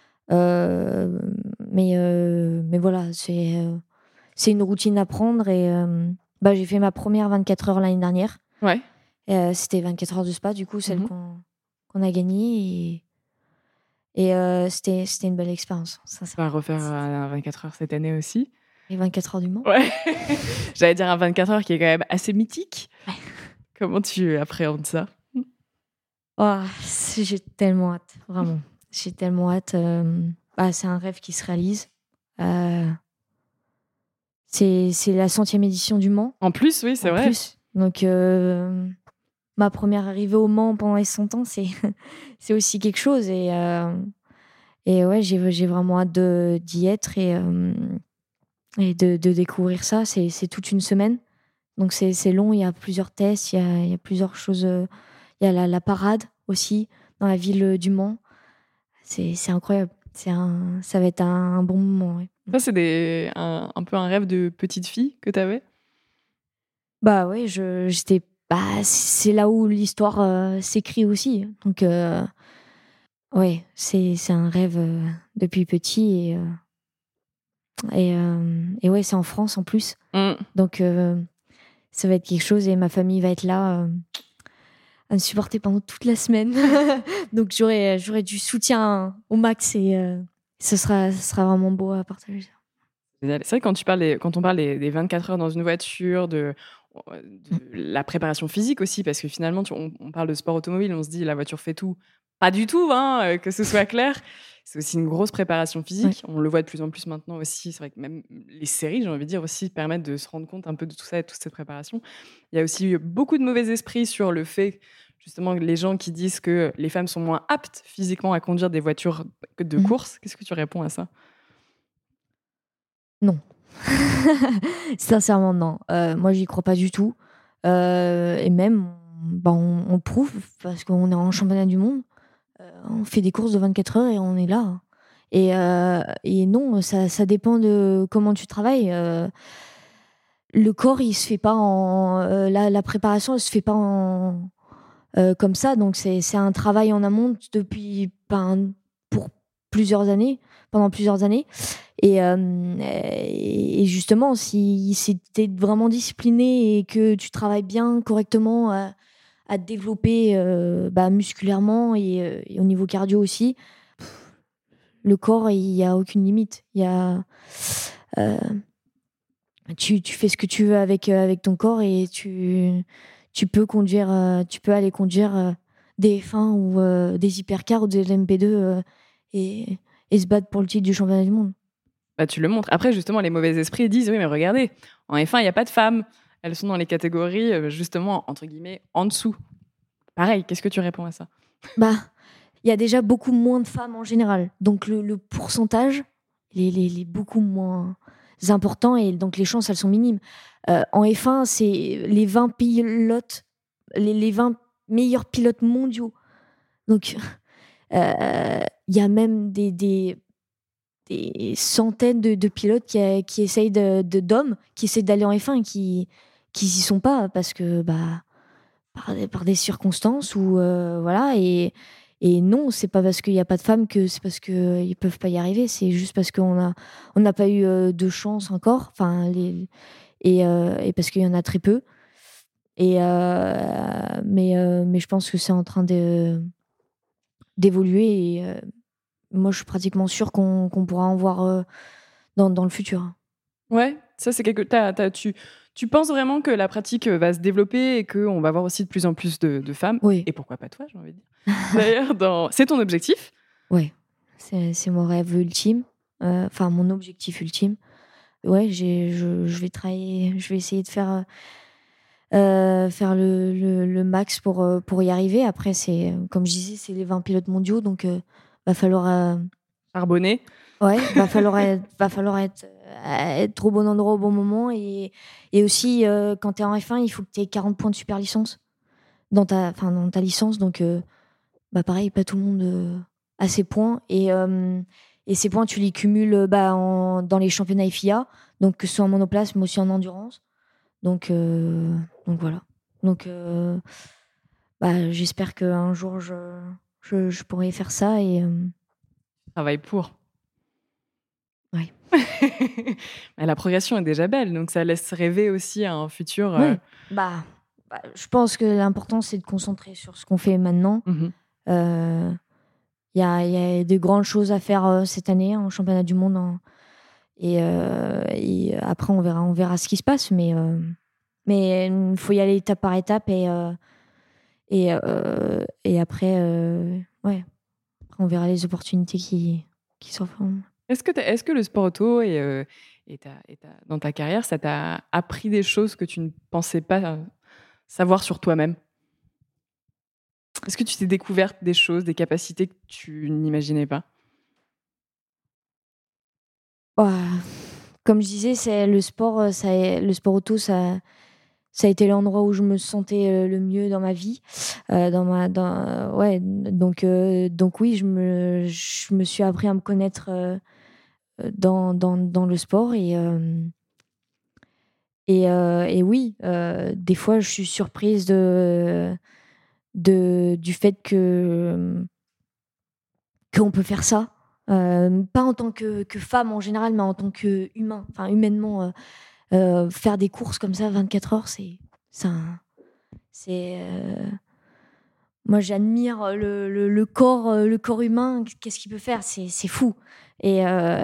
Mais voilà, c'est une routine à prendre. Et j'ai fait ma première 24 heures l'année dernière. Ouais. C'était 24 heures de Spa, du coup, celle qu'on a gagnée. Et c'était une belle expérience. Ça va refaire un 24 heures cette année aussi. Et 24 heures du Mans. Ouais. J'allais dire un 24 heures qui est quand même assez mythique. Ouais. Comment tu appréhendes ça? Oh, j'ai tellement hâte, vraiment. J'ai tellement hâte. C'est un rêve qui se réalise. C'est la 100e édition du Mans. En plus, oui, c'est vrai. Donc, ma première arrivée au Mans pendant les 100 ans, c'est aussi quelque chose. Et ouais, j'ai vraiment hâte d'y être et de découvrir ça. C'est toute une semaine. Donc, c'est long. Il y a plusieurs tests, il y a plusieurs choses. Il y a la parade aussi dans la ville du Mans. C'est incroyable. Ça va être un bon moment. Ouais. Ça, c'est un peu un rêve de petite fille que tu avais? Bah ouais, j'étais. C'est là où l'histoire s'écrit aussi. Donc, ouais, c'est un rêve depuis petit. Et ouais, c'est en France en plus. Donc, ça va être quelque chose et ma famille va être là à me supporter pendant toute la semaine. Donc, j'aurai du soutien au max et ce sera vraiment beau à partager. C'est vrai, quand on parle des 24 heures dans une voiture, de la préparation physique aussi, parce que finalement, on parle de sport automobile, on se dit la voiture fait tout. Pas du tout, que ce soit clair. C'est aussi une grosse préparation physique. Ouais. On le voit de plus en plus maintenant aussi. C'est vrai que même les séries, j'ai envie de dire, aussi permettent de se rendre compte un peu de tout ça et de toute cette préparation. Il y a aussi eu beaucoup de mauvais esprits sur le fait, justement, les gens qui disent que les femmes sont moins aptes physiquement à conduire des voitures de course. Qu'est-ce que tu réponds à ça? Non. Sincèrement, non. Moi, j'y crois pas du tout. Et même, on prouve, parce qu'on est en championnat du monde. On fait des courses de 24 heures et on est là. Et non, ça dépend de comment tu travailles. Le corps, il se fait pas la préparation, elle se fait pas comme ça. Donc, c'est un travail en amont depuis pour pendant plusieurs années. Et justement, si tu es vraiment discipliné et que tu travailles bien, correctement à te développer musculairement et au niveau cardio aussi, le corps, il n'y a aucune limite. Tu fais ce que tu veux avec ton corps et tu peux aller conduire des F1 ou des hypercars ou des LMP2 et se battre pour le titre du championnat du monde. Bah, tu le montres. Après, justement, les mauvais esprits disent oui, mais regardez, en F1, il n'y a pas de femmes. Elles sont dans les catégories, justement, entre guillemets, en dessous. Pareil, qu'est-ce que tu réponds à ça? Il y a déjà beaucoup moins de femmes en général. Donc, le pourcentage, il est beaucoup moins important et donc les chances, elles sont minimes. En F1, c'est les 20 pilotes, les 20 meilleurs pilotes mondiaux. Donc, il y a même des centaines de pilotes qui essayent d'hommes qui essayent d'aller en F1 et qui y sont pas parce que par des circonstances ou voilà et non, c'est pas parce qu'il y a pas de femmes que c'est parce que ils peuvent pas y arriver, c'est juste parce qu'on n'a pas eu de chance encore, et parce qu'il y en a très peu mais je pense que c'est en train d'évoluer et moi, je suis pratiquement sûre qu'on pourra en voir dans le futur. Ouais, ça, c'est tu penses vraiment que la pratique va se développer et qu'on va avoir aussi de plus en plus de femmes? Oui. Et pourquoi pas toi, j'ai envie de dire. D'ailleurs, c'est ton objectif? Oui, c'est mon rêve ultime. Enfin, mon objectif ultime. Ouais, je vais travailler, je vais essayer de faire le max pour y arriver. Après, comme je disais, c'est les 20 pilotes mondiaux, donc va falloir charbonner. Ouais, va falloir être au bon endroit au bon moment et aussi quand tu es en F1, il faut que tu aies 40 points de super licence dans ta licence, donc pareil, pas tout le monde a ces points et ces points tu les cumules dans les championnats FIA, donc que ce soit en monoplace mais aussi en endurance, donc voilà, donc j'espère qu'un jour je pourrai faire ça et travaille pour. Ouais. La progression est déjà belle, donc ça laisse rêver aussi à un futur. Oui. Je pense que l'important c'est de concentrer sur ce qu'on fait maintenant. Il y a de grandes choses à faire cette année en championnat du monde et après on verra ce qui se passe, mais il faut y aller étape par étape et Et après, ouais. Après, on verra les opportunités qui s'offrent. Est-ce que le sport auto dans ta carrière, ça t'a appris des choses que tu ne pensais pas savoir sur toi-même? Est-ce que tu t'es découverte des choses, des capacités que tu n'imaginais pas? Bah, comme je disais, c'est le sport auto, ça a été l'endroit où je me sentais le mieux dans ma vie. Ouais, donc oui, je me suis appris à me connaître dans le sport. Et oui, des fois, je suis surprise du fait qu'on peut faire ça. Pas en tant que femme en général, mais en tant qu'humain. Enfin, humainement, faire des courses comme ça 24 heures, moi, j'admire le corps humain. Qu'est-ce qu'il peut faire? C'est fou. Et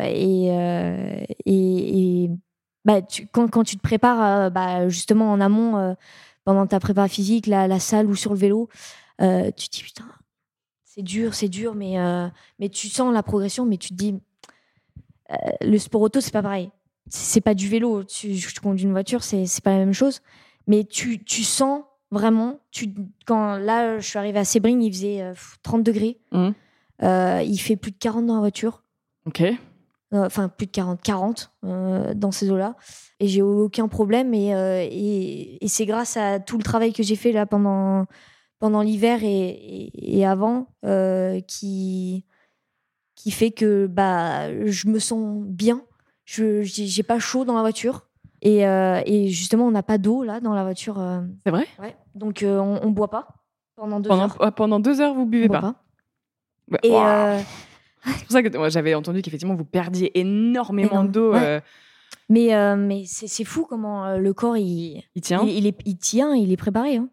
bah, quand tu te prépares, bah, justement en amont, pendant ta prépa physique, la salle ou sur le vélo, tu te dis putain, c'est dur, mais tu sens la progression, mais tu te dis, le sport auto, c'est pas pareil. C'est pas du vélo. Tu conduis une voiture, c'est pas la même chose. Mais tu sens vraiment, quand là, je suis arrivée à Sebring, il faisait 30 degrés. Il fait plus de 40 dans la voiture. Ok. Enfin, plus de 40 dans ces eaux-là. Et j'ai aucun problème. Et c'est grâce à tout le travail que j'ai fait là pendant l'hiver et avant qui fait que bah, je me sens bien. J'ai pas chaud dans la voiture. Et justement, on n'a pas d'eau là dans la voiture. C'est vrai? Ouais. Donc, on boit pas pendant 2 heures. Pendant 2 heures, vous buvez On boit pas? pas. Ouais. Et Wow. C'est pour ça que moi, j'avais entendu qu'effectivement, vous perdiez énormément d'eau. Ouais. Mais c'est fou comment le corps, il tient. Il tient, il est préparé. Hein.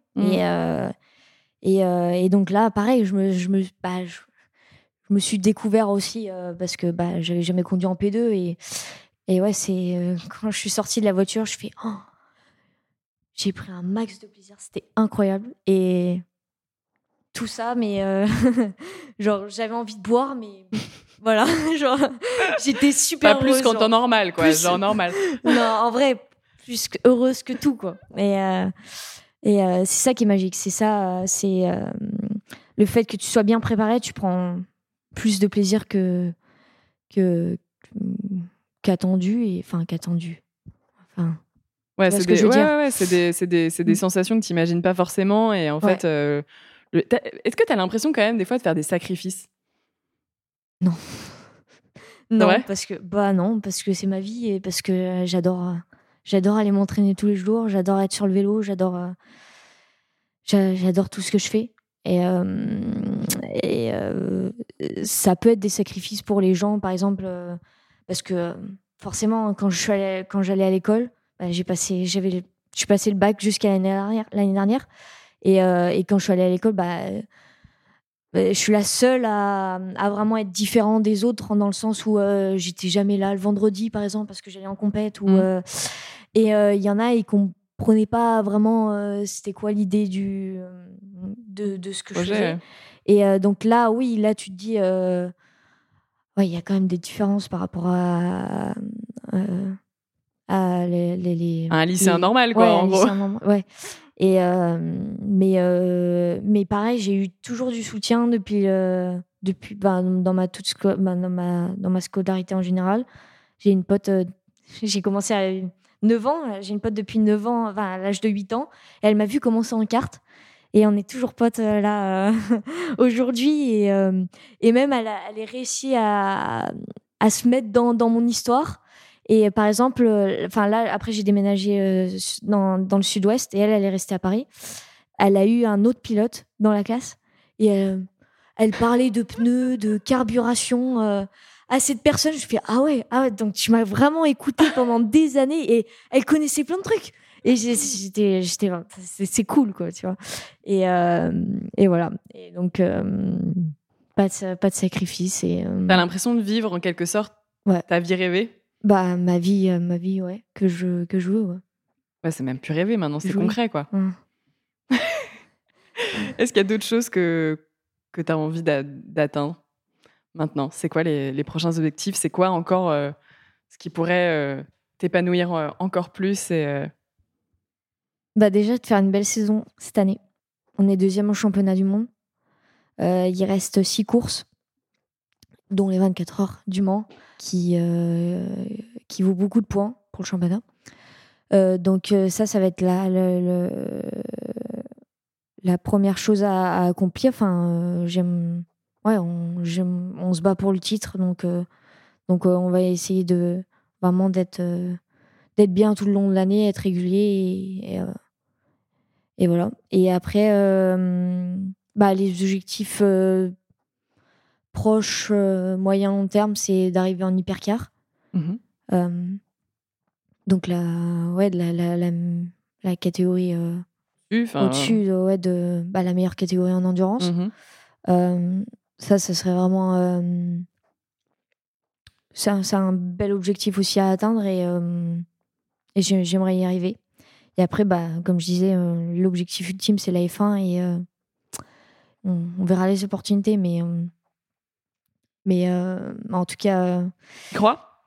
Et donc là, pareil, je me suis découvert aussi parce que bah, j'avais jamais conduit en P2. Et ouais, c'est quand je suis sortie de la voiture, je fais oh, j'ai pris un max de plaisir. C'était incroyable. Et tout ça, mais genre, j'avais envie de boire, mais voilà, genre, j'étais super pas plus heureuse. qu'en temps normal, quoi. Genre normal. Non, en vrai, plus heureuse que tout, quoi. Et c'est ça qui est magique. C'est ça, c'est le fait que tu sois bien préparé, tu prends plus de plaisir qu'attendu. Ouais, c'est ce que je veux dire. Ouais, c'est des sensations que tu n'imagines pas forcément. Et en fait, est-ce que tu as l'impression quand même des fois de faire des sacrifices? Non. Non, ouais parce que c'est ma vie et parce que j'adore aller m'entraîner tous les jours, j'adore être sur le vélo, j'adore tout ce que je fais. Et ça peut être des sacrifices pour les gens, par exemple, parce que forcément, quand j'allais à l'école, bah, je suis passé le bac jusqu'à l'année dernière. Et quand je suis allée à l'école, je suis la seule à vraiment être différente des autres, dans le sens où j'étais jamais là le vendredi, par exemple, parce que j'allais en compète. Et il y en a, ils comprenaient pas vraiment c'était quoi l'idée de ce que je faisais. Et donc là, oui, là, tu te dis, il y a quand même des différences par rapport à un lycéen normal, quoi, en gros. Ouais. Et mais pareil, j'ai eu toujours du soutien depuis dans ma scolarité en général. J'ai une pote, j'ai commencé à 9 ans, j'ai une pote depuis 9 ans, enfin à l'âge de 8 ans, et elle m'a vu commencer en kart. Et on est toujours potes là aujourd'hui. Et même, elle est réussi à se mettre dans mon histoire. Et par exemple, là, après, j'ai déménagé dans le sud-ouest et elle est restée à Paris. Elle a eu un autre pilote dans la classe. Et elle parlait de pneus, de carburation à cette personne. Je fais ah ouais, donc tu m'as vraiment écoutée pendant des années et elle connaissait plein de trucs. Et j'étais c'est cool, quoi, tu vois. Et voilà. Et donc, pas de sacrifice. T'as l'impression de vivre, en quelque sorte, ta vie rêvée? Bah, ma vie, ouais, que je veux, ouais. Ouais, c'est même plus rêvé maintenant, c'est concret, quoi. Est-ce qu'il y a d'autres choses que tu as envie d'atteindre maintenant? C'est quoi les prochains objectifs? C'est quoi encore ce qui pourrait t'épanouir encore plus Déjà, de faire une belle saison cette année. On est 2e au championnat du monde. Il reste 6 courses, dont les 24 heures du Mans, qui vaut beaucoup de points pour le championnat. Donc ça va être la première chose à accomplir. Enfin, on se bat pour le titre, donc on va essayer de vraiment d'être bien tout le long de l'année, être régulier et voilà. Et après, les objectifs proches, moyen, long terme, c'est d'arriver en hypercar. Donc la catégorie au-dessus de la meilleure catégorie en endurance. Ça serait vraiment c'est un bel objectif aussi à atteindre et j'aimerais y arriver. Et après, comme je disais, l'objectif ultime, c'est la F1 et on verra les opportunités, mais en tout cas... Tu crois?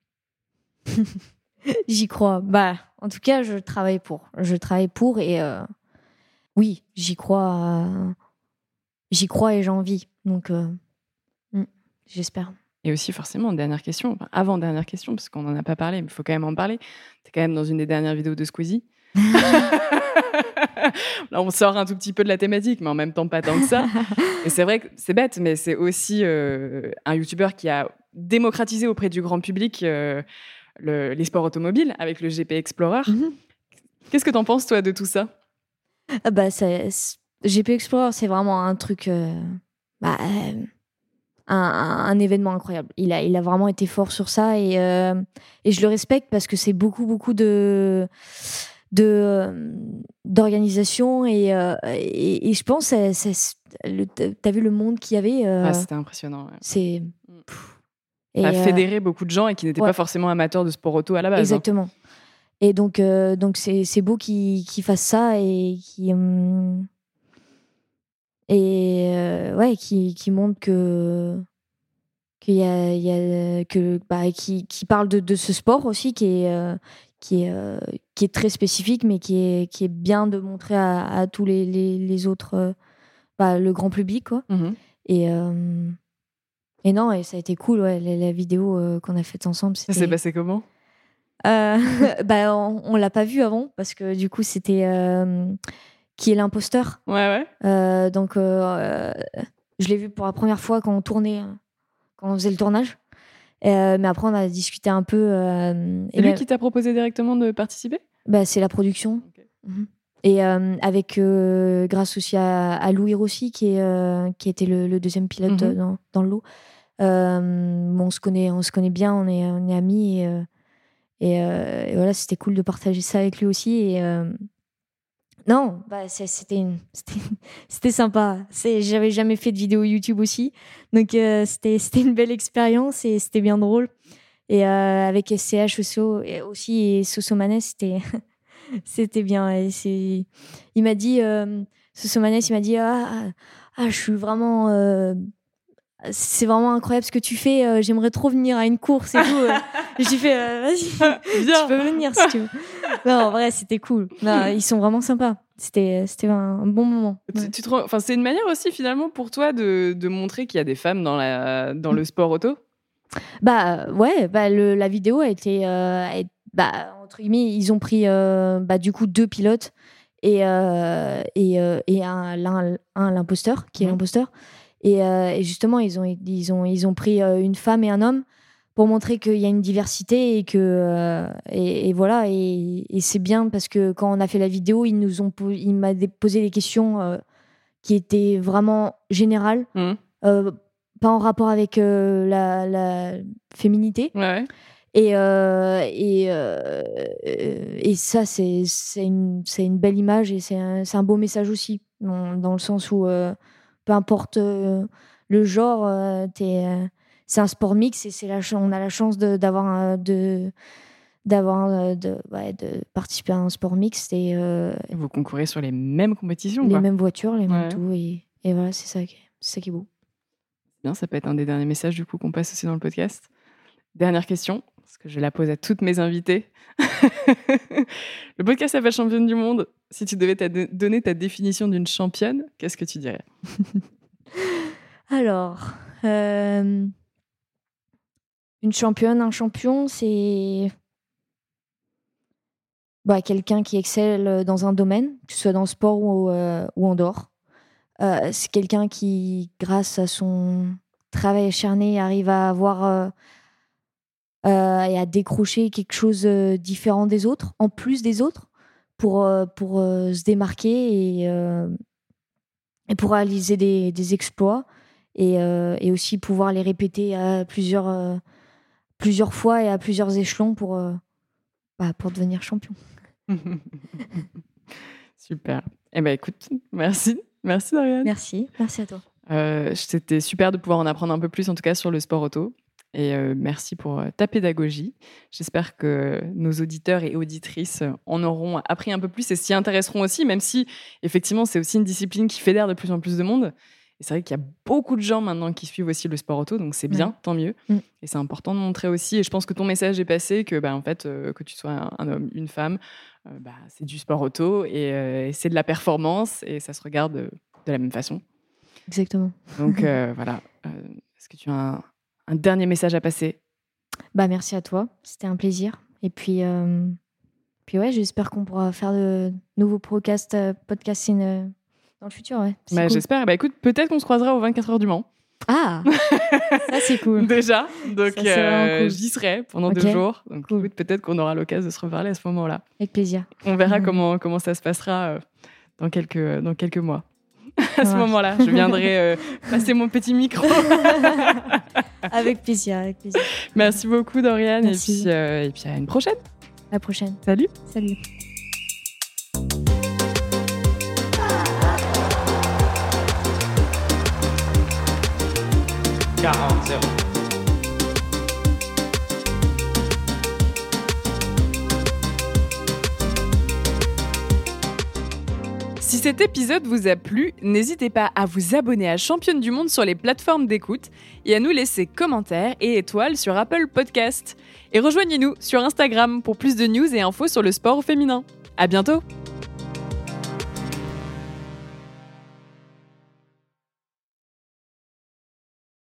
J'y crois. En tout cas, je travaille pour. Et oui, j'y crois et j'ai envie. Donc, j'espère. Et aussi, forcément, avant-dernière question, parce qu'on n'en a pas parlé, mais il faut quand même en parler. Tu es quand même dans une des dernières vidéos de Squeezie. Là, on sort un tout petit peu de la thématique, mais en même temps, pas tant que ça. Et c'est vrai que c'est bête, mais c'est aussi un youtubeur qui a démocratisé auprès du grand public les sports automobiles avec le GP Explorer. Qu'est-ce que t'en penses, toi, de tout ça? GP Explorer, c'est vraiment un truc... un événement incroyable. Il a vraiment été fort sur ça et je le respecte parce que c'est beaucoup d'organisation et je pense t'as vu le monde qu'il y avait c'était impressionnant. Ouais. Ça a fédéré beaucoup de gens et qui n'étaient pas forcément amateurs de sport auto à la base. Exactement. Et donc c'est beau qu'ils fassent ça et qui montre qui parle de ce sport aussi qui est très spécifique mais qui est bien de montrer à tous les autres le grand public quoi. Et non, et ça a été cool la vidéo qu'on a faite ensemble. Ça s'est passé comment? On l'a pas vu avant parce que du coup c'était qui est l'imposteur. Ouais. Donc je l'ai vu pour la première fois quand on tournait, quand on faisait le tournage. Mais après on a discuté un peu. C'est lui qui t'a proposé directement de participer? C'est la production. Okay. Et avec grâce aussi à Louis Rossi qui était le deuxième pilote dans le lot. On se connaît bien, on est amis et voilà, c'était cool de partager ça avec lui aussi et non, c'était sympa. J'avais jamais fait de vidéo YouTube aussi, donc c'était une belle expérience et c'était bien drôle. Et avec SCH aussi et Sosomanes, c'était bien. Et il m'a dit, Sosomanes, il m'a dit je suis vraiment c'est vraiment incroyable ce que tu fais, j'aimerais trop venir à une course et tout. J'ai fait vas-y, tu peux venir si tu veux. Non, en vrai, c'était cool. Non, ils sont vraiment sympas. C'était un bon moment. Ouais. C'est une manière aussi finalement pour toi de montrer qu'il y a des femmes dans le sport auto. La vidéo a été entre guillemets, ils ont pris du coup 2 pilotes et l'imposteur qui est l'imposteur. Et justement, ils ont pris une femme et un homme pour montrer qu'il y a une diversité et que et voilà et c'est bien parce que quand on a fait la vidéo, il m'a posé des questions qui étaient vraiment générales, pas en rapport avec la féminité. Ouais. Et ça c'est une belle image et c'est un beau message aussi dans le sens où peu importe le genre, c'est un sport mix et on a la chance d'avoir de participer à un sport mixte et Vous concourez sur les mêmes compétitions, les quoi. mêmes voitures, les mêmes Ouais. tout. Et voilà, c'est ça qui est beau. Bien, ça peut être un des derniers messages du coup qu'on passe aussi dans le podcast. Dernière question, parce que je la pose à toutes mes invitées. Le podcast s'appelle Championne du monde. Si tu devais donner ta définition d'une championne, qu'est-ce que tu dirais? Alors, une championne, un champion, c'est quelqu'un qui excelle dans un domaine, que ce soit dans le sport ou en dehors. C'est quelqu'un qui, grâce à son travail acharné, arrive à avoir et à décrocher quelque chose différent des autres, en plus des autres, pour se démarquer et pour réaliser des exploits et aussi pouvoir les répéter à plusieurs fois et à plusieurs échelons pour devenir champion. Super. Eh ben écoute, merci Doriane. Merci à toi. C'était super de pouvoir en apprendre un peu plus, en tout cas sur le sport auto. Et merci pour ta pédagogie. J'espère que nos auditeurs et auditrices en auront appris un peu plus et s'y intéresseront aussi, même si effectivement c'est aussi une discipline qui fédère de plus en plus de monde. Et c'est vrai qu'il y a beaucoup de gens maintenant qui suivent aussi le sport auto, donc c'est bien, tant mieux. Et c'est important de montrer aussi, et je pense que ton message est passé, que en fait, que tu sois un homme, une femme, c'est du sport auto et c'est de la performance et ça se regarde de la même façon. Exactement. Donc voilà. Est-ce que tu as un dernier message à passer? Merci à toi, c'était un plaisir. Et puis ouais, j'espère qu'on pourra faire de nouveaux podcasting dans le futur. Ouais. C'est cool. J'espère. Écoute, peut-être qu'on se croisera aux 24 heures du Mans. Ah, ça c'est cool. Déjà, donc Ça, c'est vraiment cool. j'y serai pendant 2 jours. Donc Cool. écoute, peut-être qu'on aura l'occasion de se reparler à ce moment-là. Avec plaisir. On verra comment ça se passera dans quelques mois. À ce marche. moment-là, je viendrai passer mon petit micro. Avec plaisir. Merci beaucoup, Doriane. Merci. Et puis à une prochaine. À la prochaine. Salut. Salut. Si cet épisode vous a plu, n'hésitez pas à vous abonner à Championne du monde sur les plateformes d'écoute et à nous laisser commentaires et étoiles sur Apple Podcast. Et rejoignez-nous sur Instagram pour plus de news et infos sur le sport féminin. À bientôt!